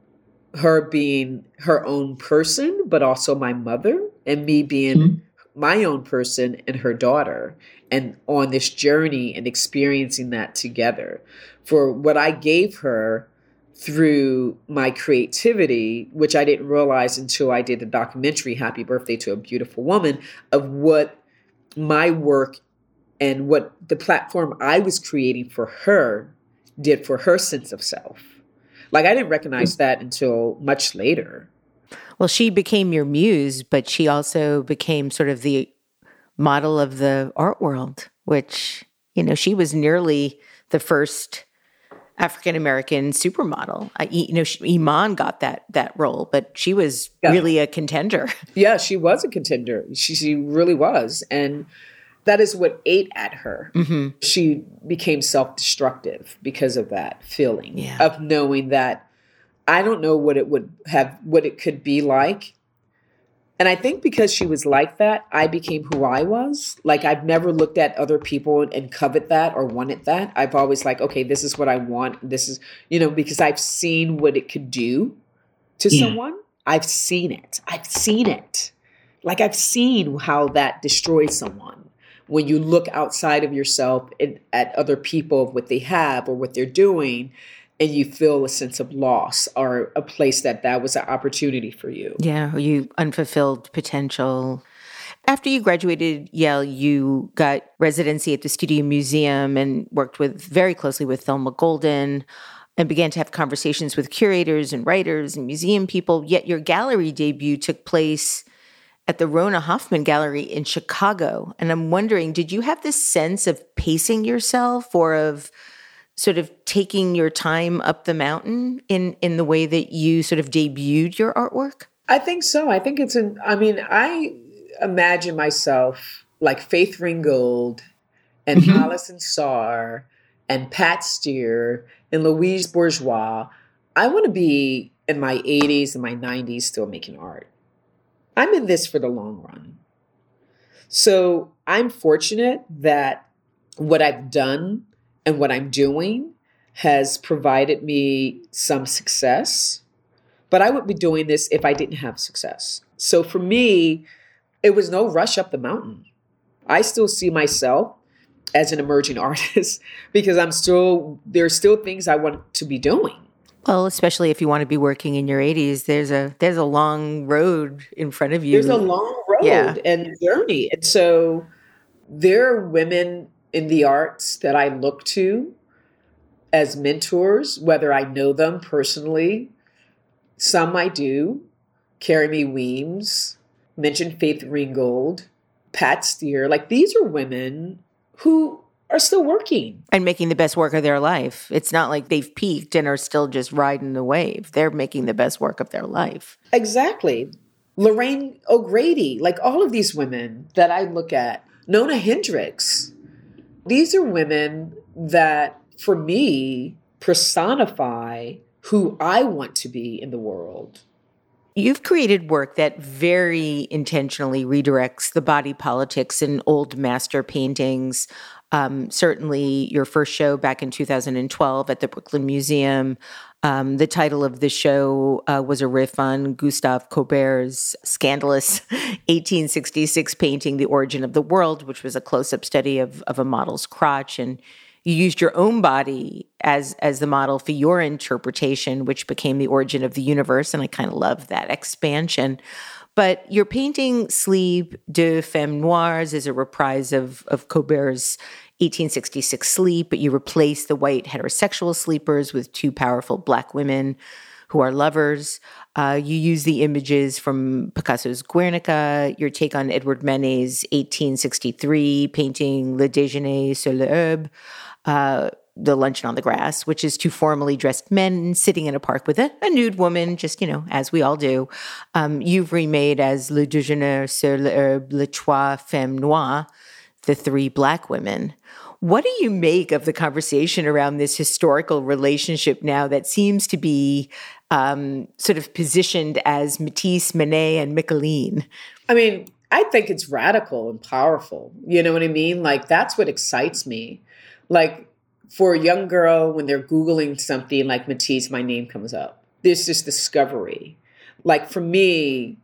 her being her own person, but also my mother, and me being mm-hmm. my own person and her daughter, and on this journey and experiencing that together. For what I gave her through my creativity, which I didn't realize until I did the documentary, Happy Birthday to a Beautiful Woman, of what my work and what the platform I was creating for her did for her sense of self. Like, I didn't recognize that until much later. Well, she became your muse, but she also became sort of the model of the art world, which, you know, she was nearly the first African-American supermodel. I, you know, she, Iman got that that role, but she was yeah. really a contender. Yeah, she was a contender. She, she really was. And that is what ate at her. Mm-hmm. She became self-destructive because of that feeling yeah. of knowing that I don't know what it would have, what it could be like. And I think because she was like that, I became who I was. Like, I've never looked at other people and covet that or wanted that. I've always like, okay, this is what I want. This is, you know, because I've seen what it could do to yeah. someone. I've seen it. I've seen it. Like, I've seen how that destroys someone. When you look outside of yourself and at other people, what they have or what they're doing, and you feel a sense of loss or a place that that was an opportunity for you. Yeah, you unfulfilled potential. After you graduated Yale, you got residency at the Studio Museum and worked with very closely with Thelma Golden and began to have conversations with curators and writers and museum people. Yet your gallery debut took place at the Rona Hoffman Gallery in Chicago. And I'm wondering, did you have this sense of pacing yourself or of sort of taking your time up the mountain in, in the way that you sort of debuted your artwork? I think so. I think it's an, I mean, I imagine myself like Faith Ringgold and mm-hmm. Alison Saar and Pat Steer and Louise Bourgeois. I want to be in my eighties and my nineties still making art. I'm in this for the long run. So I'm fortunate that what I've done and what I'm doing has provided me some success, but I would be doing this if I didn't have success. So for me, it was no rush up the mountain. I still see myself as an emerging artist because I'm still, there are still things I want to be doing. Well, especially if you want to be working in your eighties, there's a there's a long road in front of you. There's a long road yeah. and journey. And so there are women in the arts that I look to as mentors, whether I know them personally. Some I do. Carrie Mae Weems, mentioned Faith Ringgold, Pat Steer. Like, these are women who are still working. And making the best work of their life. It's not like they've peaked and are still just riding the wave. They're making the best work of their life. Exactly. Lorraine O'Grady, like all of these women that I look at. Nona Hendricks. These are women that, for me, personify who I want to be in the world. You've created work that very intentionally redirects the body politics in old master paintings. Um, certainly your first show back in two thousand twelve at the Brooklyn Museum. Um, the title of the show uh, was a riff on Gustave Courbet's scandalous eighteen sixty-six painting, The Origin of the World, which was a close-up study of, of a model's crotch. And you used your own body as, as the model for your interpretation, which became The Origin of the Universe. And I kind of love that expansion. But your painting Sleep de Femmes Noires is a reprise of, of Courbet's eighteen sixty-six Sleep, but you replace the white heterosexual sleepers with two powerful Black women who are lovers. Uh, you use the images from Picasso's Guernica, your take on Edward Manet's eighteen sixty-three painting Le Déjeuner sur l'herbe, uh, The Luncheon on the Grass, which is two formally dressed men sitting in a park with a, a nude woman, just, you know, as we all do. Um, you've remade as Le Déjeuner sur l'herbe, Les Trois Femmes Noires, the three Black women. What do you make of the conversation around this historical relationship now that seems to be um, sort of positioned as Matisse, Manet, and Micheline? I mean, I think it's radical and powerful. You know what I mean? Like, that's what excites me. Like, for a young girl, when they're Googling something like Matisse, my name comes up. There's this discovery. Like, for me,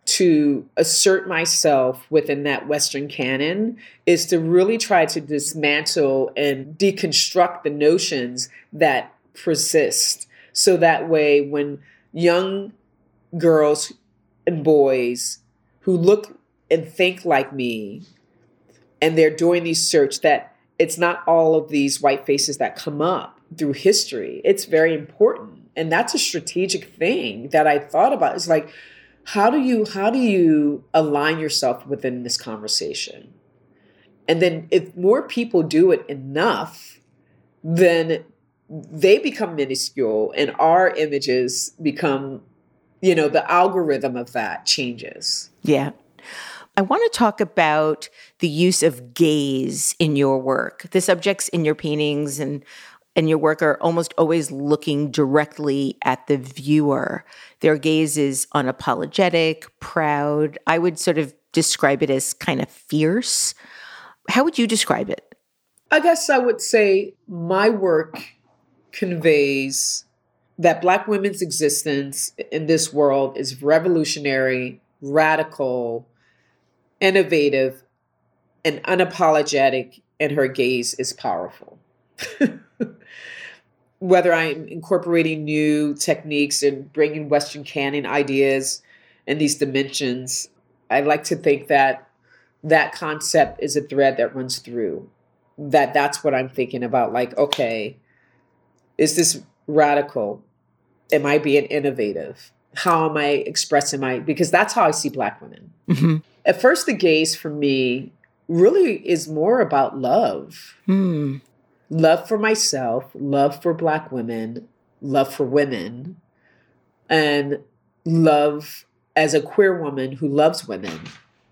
to assert myself within that Western canon is to really try to dismantle and deconstruct the notions that persist. So that way, when young girls and boys who look and think like me, and they're doing these search, that it's not all of these white faces that come up through history. It's very important. And that's a strategic thing that I thought about. It's like, How do you how do you align yourself within this conversation? And then if more people do it enough, then they become minuscule and our images become, you know, the algorithm of that changes. Yeah. I want to talk about the use of gaze in your work. The subjects in your paintings and and your work are almost always looking directly at the viewer. Their gaze is unapologetic, proud. I would sort of describe it as kind of fierce. How would you describe it? I guess I would say my work conveys that Black women's existence in this world is revolutionary, radical, innovative, and unapologetic, and her gaze is powerful. Whether I'm incorporating new techniques and bringing Western canon ideas and these dimensions, I like to think that that concept is a thread that runs through. That that's what I'm thinking about. Like, okay, is this radical? Am I being innovative? How am I expressing my, because that's how I see Black women. Mm-hmm. At first, the gaze for me really is more about love. Mm. Love for myself, love for Black women, love for women, and love as a queer woman who loves women.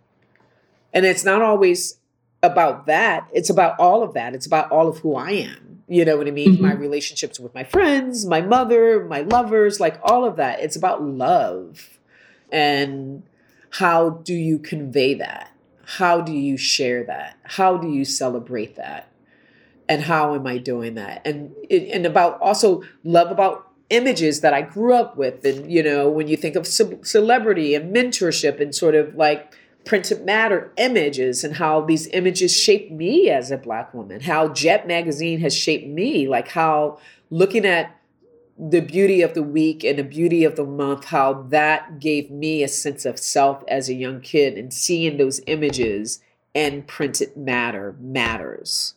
And it's not always about that. It's about all of that. It's about all of who I am. You know what I mean? Mm-hmm. My relationships with my friends, my mother, my lovers, like all of that. It's about love. And how do you convey that? How do you share that? How do you celebrate that? And how am I doing that? And and about also love about images that I grew up with. And, you know, when you think of ce- celebrity and mentorship and sort of like printed matter images and how these images shape me as a Black woman, how Jet Magazine has shaped me, like how looking at the beauty of the week and the beauty of the month, how that gave me a sense of self as a young kid, and seeing those images and printed matter matters.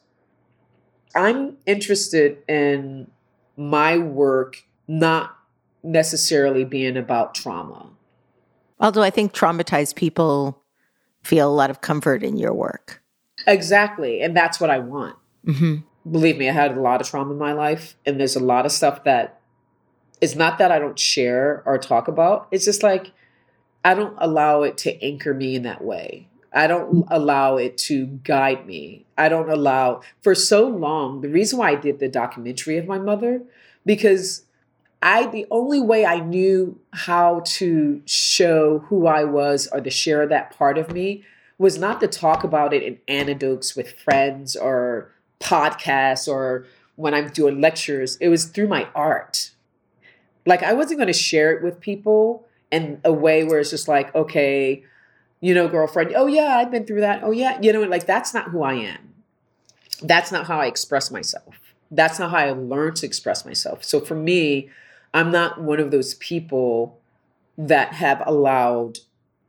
I'm interested in my work not necessarily being about trauma. Although I think traumatized people feel a lot of comfort in your work. Exactly. And that's what I want. Mm-hmm. Believe me, I had a lot of trauma in my life. And there's a lot of stuff that is not that I don't share or talk about. It's just like, I don't allow it to anchor me in that way. I don't allow it to guide me. I don't allow, for so long, the reason why I did the documentary of my mother, because I, the only way I knew how to show who I was or to share that part of me was not to talk about it in anecdotes with friends or podcasts or when I'm doing lectures. It was through my art. Like, I wasn't going to share it with people in a way where it's just like, okay, you know, girlfriend, oh yeah, I've been through that. Oh yeah. You know, like that's not who I am. That's not how I express myself. That's not how I learned to express myself. So for me, I'm not one of those people that have allowed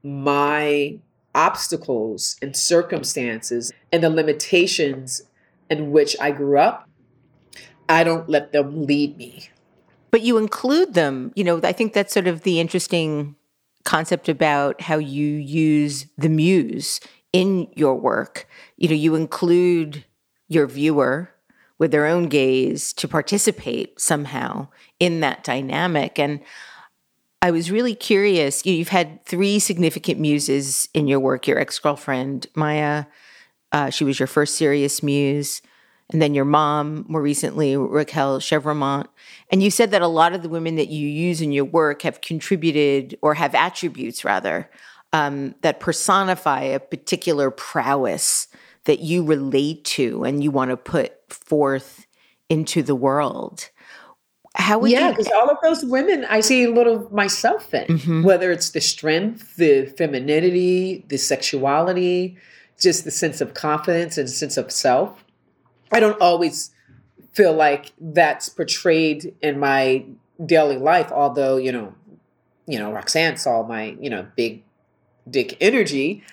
my obstacles and circumstances and the limitations in which I grew up, I don't let them lead me. But you include them. You know, I think that's sort of the interesting concept about how you use the muse in your work. You know, you include your viewer with their own gaze to participate somehow in that dynamic. And I was really curious. You've had three significant muses in your work. Your ex-girlfriend, Maya, uh, she was your first serious muse. And then your mom, more recently, Raquel Chevremont. And you said that a lot of the women that you use in your work have contributed, or have attributes rather, um, that personify a particular prowess that you relate to and you want to put forth into the world. How would yeah, you? because all of those women, I see a little of myself in, mm-hmm. whether it's the strength, the femininity, the sexuality, just the sense of confidence and sense of self. I don't always feel like that's portrayed in my daily life, although, you know, you know, Roxanne saw my, you know, big dick energy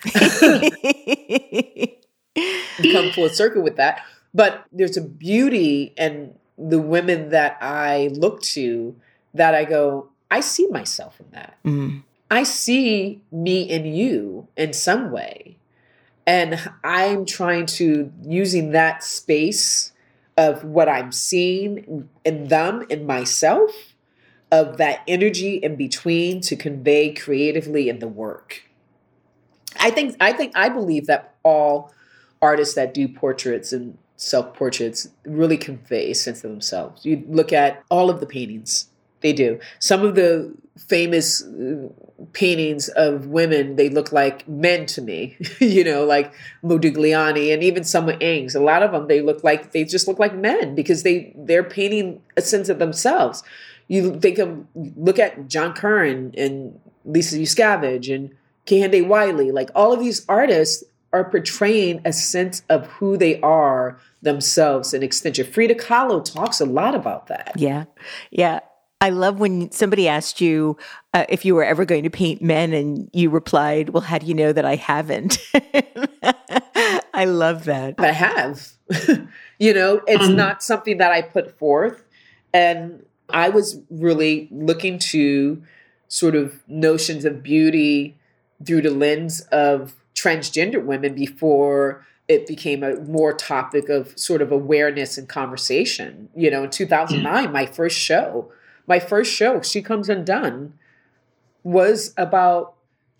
come full circle with that. But there's a beauty in the women that I look to that I go, I see myself in that. Mm. I see me in you in some way. And I'm trying to, using that space of what I'm seeing in them, in myself, of that energy in between to convey creatively in the work. I think, I think, I believe that all artists that do portraits and self-portraits really convey a sense of themselves. You look at all of the paintings, they do. Some of the famous paintings of women, they look like men to me, you know, like Modigliani and even some of Ingres. A lot of them, they look like, they just look like men because they, they're painting a sense of themselves. You think of, look at John Curran and Lisa Yuskavage and Kehinde Wiley, like all of these artists are portraying a sense of who they are themselves, an extension. Frida Kahlo talks a lot about that. Yeah. Yeah. I love when somebody asked you uh, if you were ever going to paint men and you replied, well, how do you know that I haven't? I love that. I have. You know, it's um, not something that I put forth. And I was really looking to sort of notions of beauty through the lens of transgender women before it became a more topic of sort of awareness and conversation. You know, in two thousand nine, my first show, my first show, She Comes Undone, was about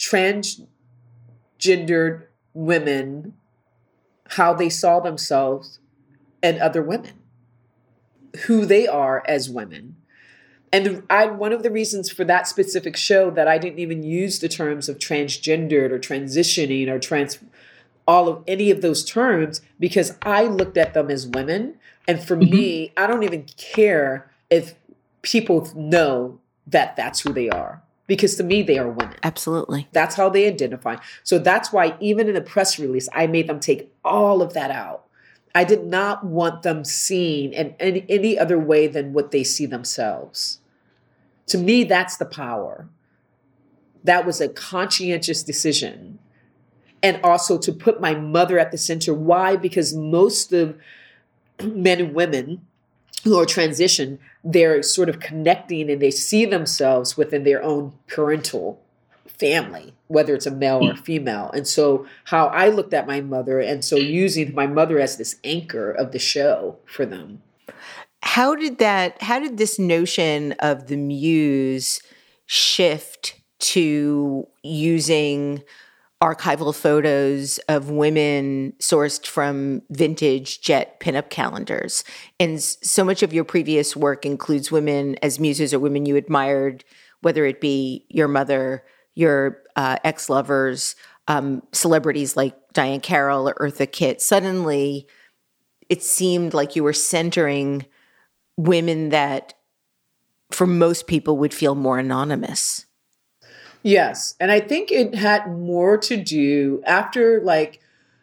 transgendered women, how they saw themselves and other women, who they are as women. And I, one of the reasons for that specific show that I didn't even use the terms of transgendered or transitioning or trans, all of any of those terms, because I looked at them as women. And for mm-hmm. me, I don't even care if people know that that's who they are, because to me, they are women. Absolutely. That's how they identify. So that's why even in a press release, I made them take all of that out. I did not want them seen in any, any other way than what they see themselves. To me, that's the power. That was a conscientious decision. And also to put my mother at the center. Why? Because most of men and women who are transitioned, they're sort of connecting and they see themselves within their own parental family, whether it's a male or a female. And so how I looked at my mother, and so using my mother as this anchor of the show for them. How did that, how did this notion of the muse shift to using archival photos of women sourced from vintage Jet pinup calendars? And so much of your previous work includes women as muses or women you admired, whether it be your mother, your uh, ex-lovers, um, celebrities like Diane Carroll or Eartha Kitt. Suddenly, it seemed like you were centering women that, for most people, would feel more anonymous. Yes. And I think it had more to do after like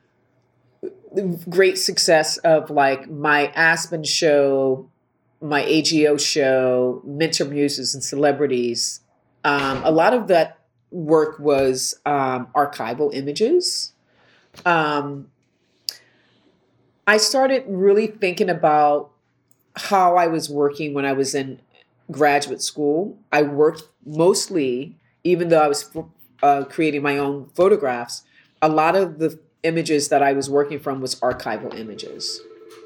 the great success of like my Aspen show, my A G O show, Mentor Muses and Celebrities. Um, a lot of that work was um, archival images. Um, I started really thinking about how I was working when I was in graduate school. I worked mostly, even though I was uh, creating my own photographs, a lot of the images that I was working from was archival images.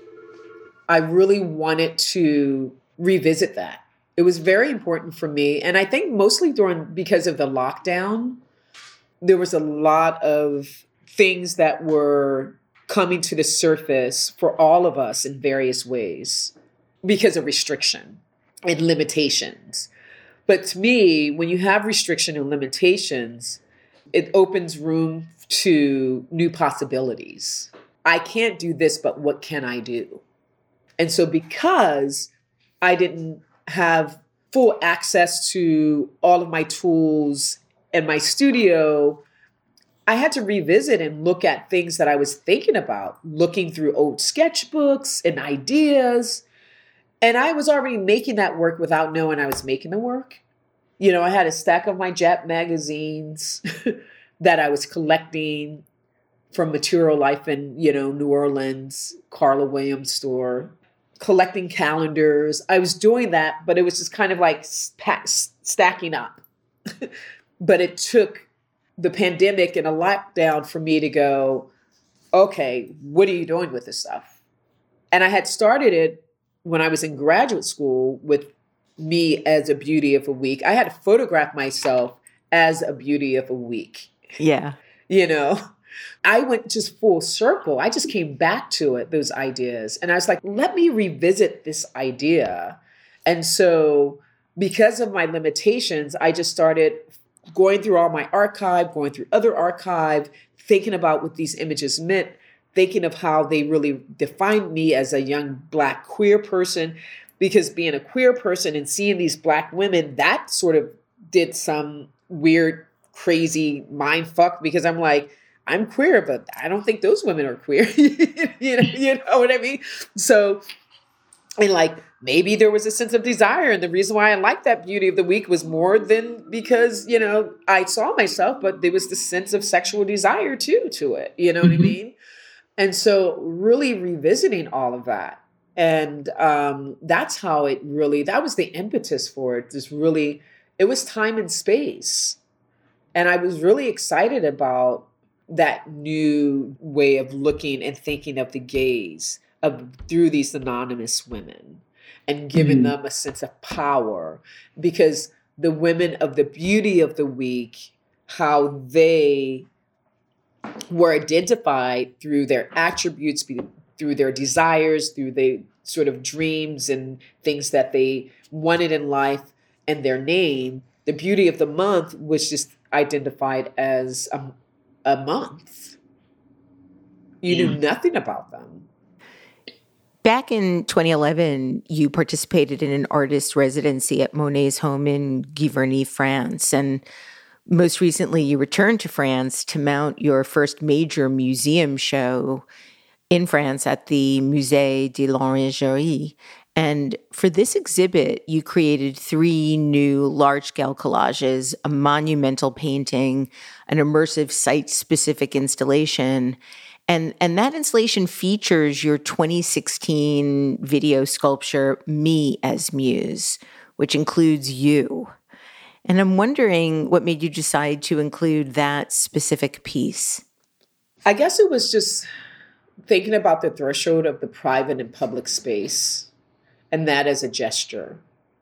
I really wanted to revisit that. It was very important for me. And I think mostly during, because of the lockdown, there was a lot of things that were coming to the surface for all of us in various ways because of restriction and limitations. But to me, when you have restriction and limitations, it opens room to new possibilities. I can't do this, but what can I do? And so because I didn't have full access to all of my tools and my studio, I had to revisit and look at things that I was thinking about, looking through old sketchbooks and ideas. And I was already making that work without knowing I was making the work. You know, I had a stack of my Jap magazines that I was collecting from Material Life in, you know, New Orleans, Carla Williams store, collecting calendars. I was doing that, but it was just kind of like pack, stacking up. But it took the pandemic and a lockdown for me to go, okay, what are you doing with this stuff? And I had started it when I was in graduate school with me as a beauty of a week. I had to photograph myself as a beauty of a week. Yeah. You know, I went just full circle. I just came back to it, those ideas. And I was like, let me revisit this idea. And so because of my limitations, I just started going through all my archive, going through other archive, thinking about what these images meant, thinking of how they really defined me as a young Black queer person. Because being a queer person and seeing these Black women, that sort of did some weird, crazy mind fuck, because I'm like, I'm queer, but I don't think those women are queer. you know, you know what I mean? So, and like, maybe there was a sense of desire. And the reason why I liked that beauty of the week was more than because, you know, I saw myself, but there was the sense of sexual desire too, to it. You know what mm-hmm. I mean? And so really revisiting all of that. And um, that's how it really, that was the impetus for it. Just really, it was time and space. And I was really excited about that new way of looking and thinking of the gaze of through these anonymous women and giving mm-hmm. them a sense of power, because the women of the beauty of the week, how they were identified through their attributes, through their desires, through the sort of dreams and things that they wanted in life and their name. The beauty of the month was just identified as a, a month. You yeah. knew nothing about them. Back in twenty eleven, you participated in an artist residency at Monet's home in Giverny, France. And most recently, you returned to France to mount your first major museum show in France at the Musée de l'Orangerie. And for this exhibit, you created three new large-scale collages, a monumental painting, an immersive site-specific installation. And, and that installation features your twenty sixteen video sculpture, Me as Muse, which includes you. And I'm wondering what made you decide to include that specific piece. I guess it was just thinking about the threshold of the private and public space, and that as a gesture.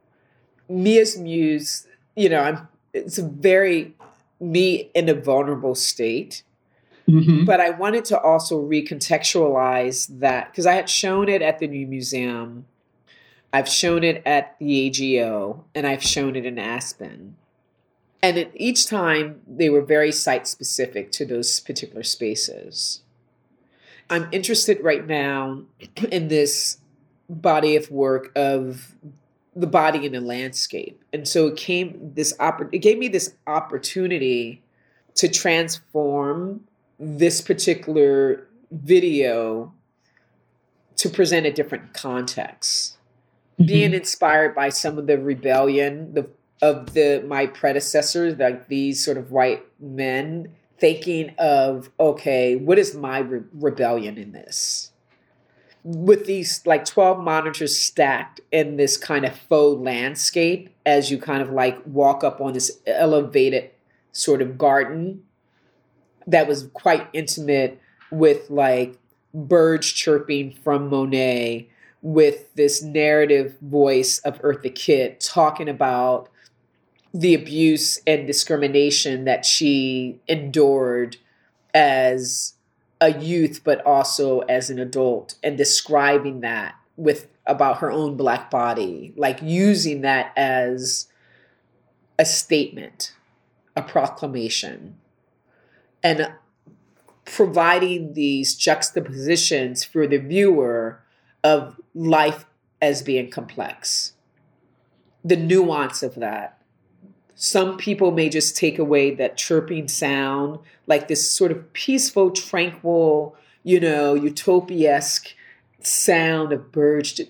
Me as Muse, you know, I'm, it's a very me in a vulnerable state. Mm-hmm. But I wanted to also recontextualize that, because I had shown it at the New Museum, I've shown it at the A G O, and I've shown it in Aspen. And it, each time they were very site-specific to those particular spaces. I'm interested right now in this body of work of the body in the landscape. And so it came this oppor- it gave me this opportunity to transform this particular video to present a different context. Mm-hmm. Being inspired by some of the rebellion the, of the my predecessors, like these sort of white men, thinking of, okay, what is my re- rebellion in this? with these like twelve monitors stacked in this kind of faux landscape as you kind of like walk up on this elevated sort of garden that was quite intimate, with like birds chirping from Monet, with this narrative voice of Eartha Kitt talking about the abuse and discrimination that she endured as a youth, but also as an adult, and describing that with about her own Black body, like using that as a statement, a proclamation, and providing these juxtapositions for the viewer of life as being complex. The nuance of that. Some people may just take away that chirping sound, like this sort of peaceful, tranquil, you know, utopia-esque sound of birds.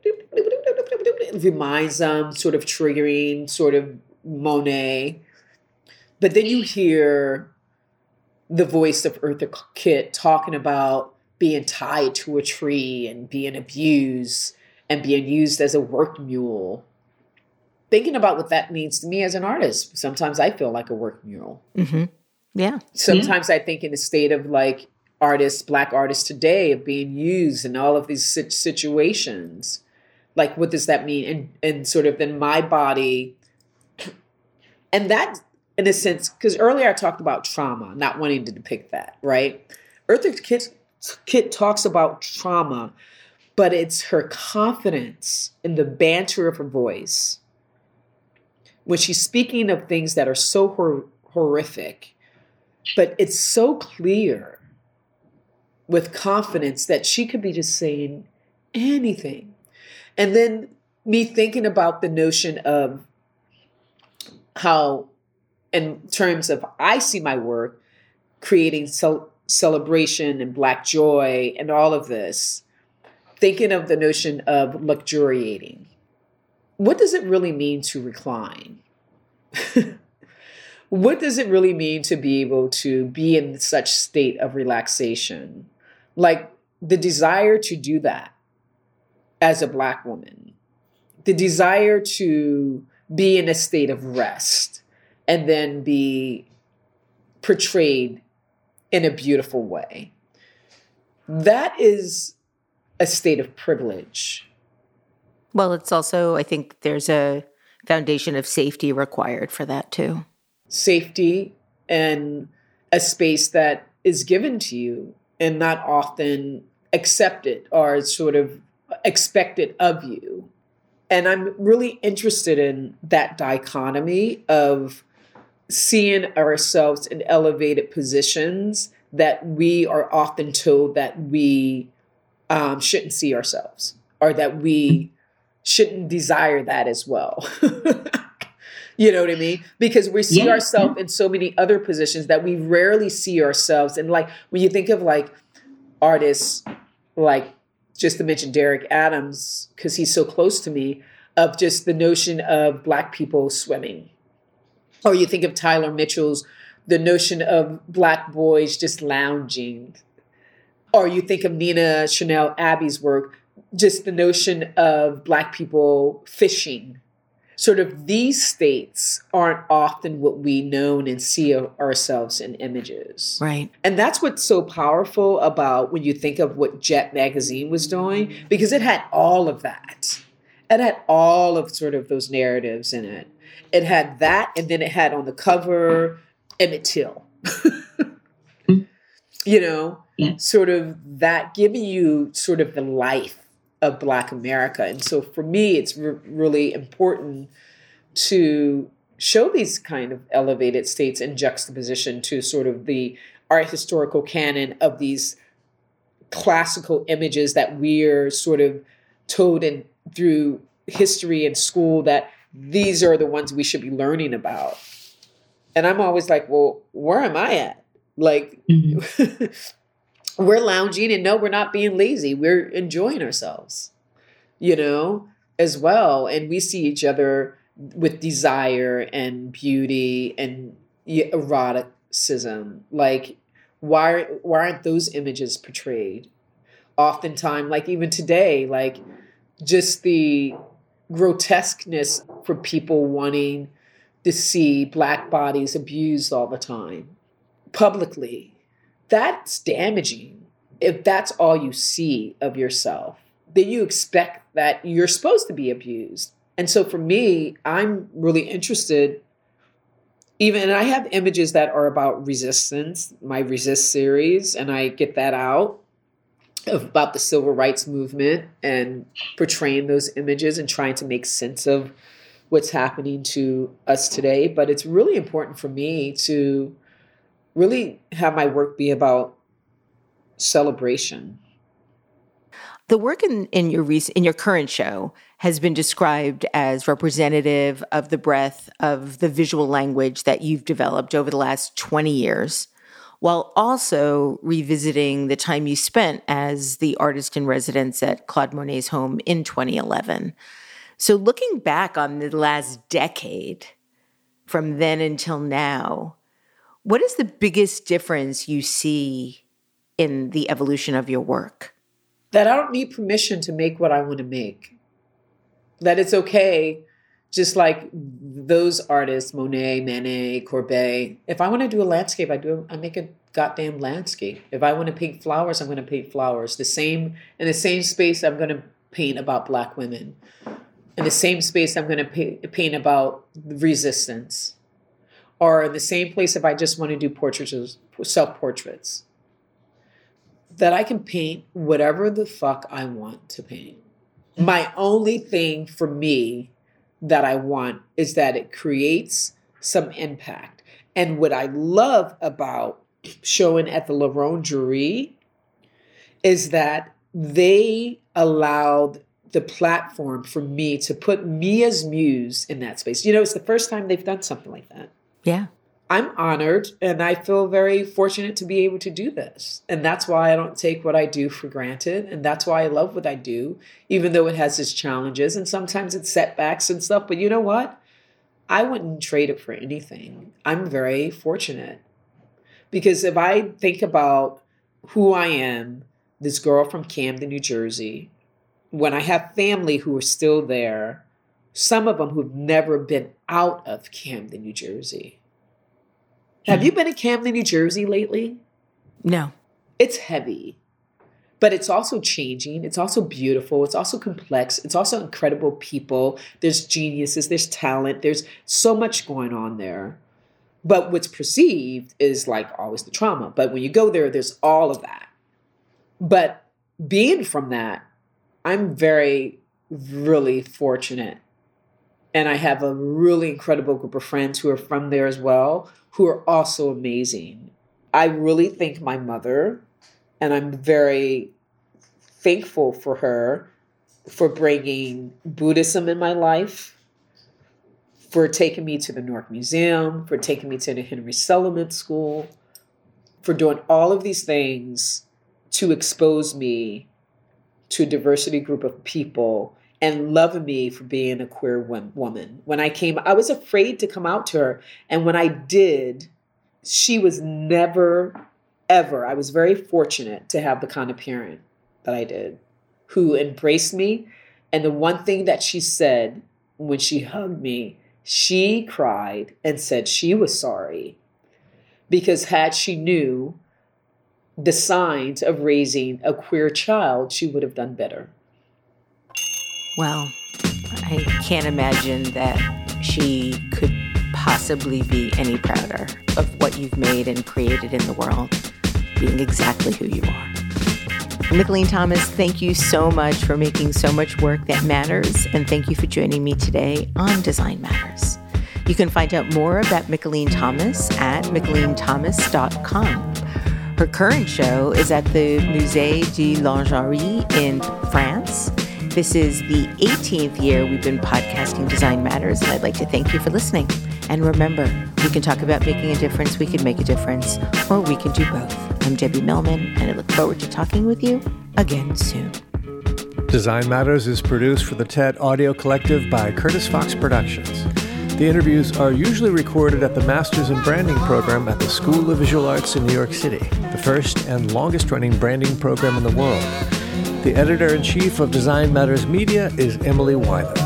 It reminds them, sort of triggering, sort of Monet. But then you hear the voice of Eartha Kitt talking about being tied to a tree and being abused and being used as a work mule. Thinking about what that means to me as an artist. Sometimes I feel like a work mule. Mm-hmm. Yeah. Sometimes yeah. I think in the state of like artists, Black artists today, of being used in all of these situations. Like, what does that mean? And, and sort of then my body. And that, in a sense, because earlier I talked about trauma, not wanting to depict that, right? Eartha Kitt, Kitt talks about trauma, but it's her confidence in the banter of her voice. When she's speaking of things that are so hor- horrific, but it's so clear with confidence that she could be just saying anything. And then me thinking about the notion of how, in terms of I see my work, creating cel- celebration and Black joy and all of this, thinking of the notion of luxuriating. What does it really mean to recline? What does it really mean to be able to be in such state of relaxation? Like the desire to do that as a Black woman, the desire to be in a state of rest and then be portrayed in a beautiful way. That is a state of privilege. Well, it's also, I think there's a foundation of safety required for that too. Safety and a space that is given to you and not often accepted or sort of expected of you. And I'm really interested in that dichotomy of seeing ourselves in elevated positions that we are often told that we um, shouldn't see ourselves, or that we shouldn't desire that as well. You know what I mean? Because we see yeah. ourselves in so many other positions that we rarely see ourselves. And like, when you think of like artists, like just to mention Derek Adams, because he's so close to me, of just the notion of Black people swimming. Or you think of Tyler Mitchell's, the notion of Black boys just lounging. Or you think of Nina Chanel Abbey's work, just the notion of Black people fishing. Sort of these states aren't often what we know and see of ourselves in images. Right. And that's what's so powerful about when you think of what Jet Magazine was doing, because it had all of that. It had all of sort of those narratives in it. It had that, and then it had on the cover Emmett Till. You know, yeah. Sort of that giving you sort of the life of Black America. And so for me, it's re- really important to show these kind of elevated states in juxtaposition to sort of the art historical canon of these classical images that we're sort of told in through history and school that these are the ones we should be learning about. And I'm always like, well, where am I at? Like, mm-hmm. We're lounging, and no, we're not being lazy. We're enjoying ourselves, you know, as well. And we see each other with desire and beauty and eroticism. Like, why, why aren't those images portrayed? oftentimes, like even today, like just the grotesqueness for people wanting to see Black bodies abused all the time publicly. That's damaging. If that's all you see of yourself, then you expect that you're supposed to be abused. And so for me, I'm really interested, even, and I have images that are about resistance, my Resist series, and I get that out of, about the civil rights movement and portraying those images and trying to make sense of what's happening to us today. But it's really important for me to really have my work be about celebration. The work in, in your rec- in your current show has been described as representative of the breadth of the visual language that you've developed over the last twenty years, while also revisiting the time you spent as the artist in residence at Claude Monet's home in twenty eleven. So looking back on the last decade, from then until now, what is the biggest difference you see in the evolution of your work? That I don't need permission to make what I want to make. That it's okay, just like those artists, Monet, Manet, Courbet. If I want to do a landscape, I do. I make a goddamn landscape. If I want to paint flowers, I'm going to paint flowers. The same in the same space, I'm going to paint about Black women. In the same space, I'm going to paint, paint about resistance. Or in the same place, if I just want to do portraits, self-portraits. That I can paint whatever the fuck I want to paint. My only thing for me that I want is that it creates some impact. And what I love about showing at the L'Orangerie is that they allowed the platform for me to put me as muse in that space. You know, it's the first time they've done something like that. Yeah. I'm honored and I feel very fortunate to be able to do this. And that's why I don't take what I do for granted. And that's why I love what I do, even though it has its challenges and sometimes it's setbacks and stuff. But you know what? I wouldn't trade it for anything. I'm very fortunate because if I think about who I am, this girl from Camden, New Jersey, when I have family who are still there, some of them who've never been out of Camden, New Jersey. Have you been to Camden, New Jersey lately? No. It's heavy, but it's also changing. It's also beautiful. It's also complex. It's also incredible people. There's geniuses. There's talent. There's so much going on there. But what's perceived is like always the trauma. But when you go there, there's all of that. But being from that, I'm very, really fortunate. And I have a really incredible group of friends who are from there as well, who are also amazing. I really thank my mother, and I'm very thankful for her for bringing Buddhism in my life, for taking me to the Newark Museum, for taking me to the Henry Sullivan School, for doing all of these things to expose me to a diversity group of people and loving me for being a queer woman. When I came, I was afraid to come out to her. And when I did, she was never, ever, I was very fortunate to have the kind of parent that I did, who embraced me. And the one thing that she said when she hugged me, she cried and said she was sorry. Because had she knew the signs of raising a queer child, she would have done better. Well, I can't imagine that she could possibly be any prouder of what you've made and created in the world, being exactly who you are. Mickalene Thomas, thank you so much for making so much work that matters, and thank you for joining me today on Design Matters. You can find out more about Mickalene Thomas at mickalene thomas dot com. Her current show is at the Musée de Lingerie in France. This is the eighteenth year we've been podcasting Design Matters, and I'd like to thank you for listening. And remember, we can talk about making a difference, we can make a difference, or we can do both. I'm Debbie Millman, and I look forward to talking with you again soon. Design Matters is produced for the TED Audio Collective by Curtis Fox Productions. The interviews are usually recorded at the Masters in Branding program at the School of Visual Arts in New York City, the first and longest-running branding program in the world. The editor-in-chief of Design Matters Media is Emily Weiler.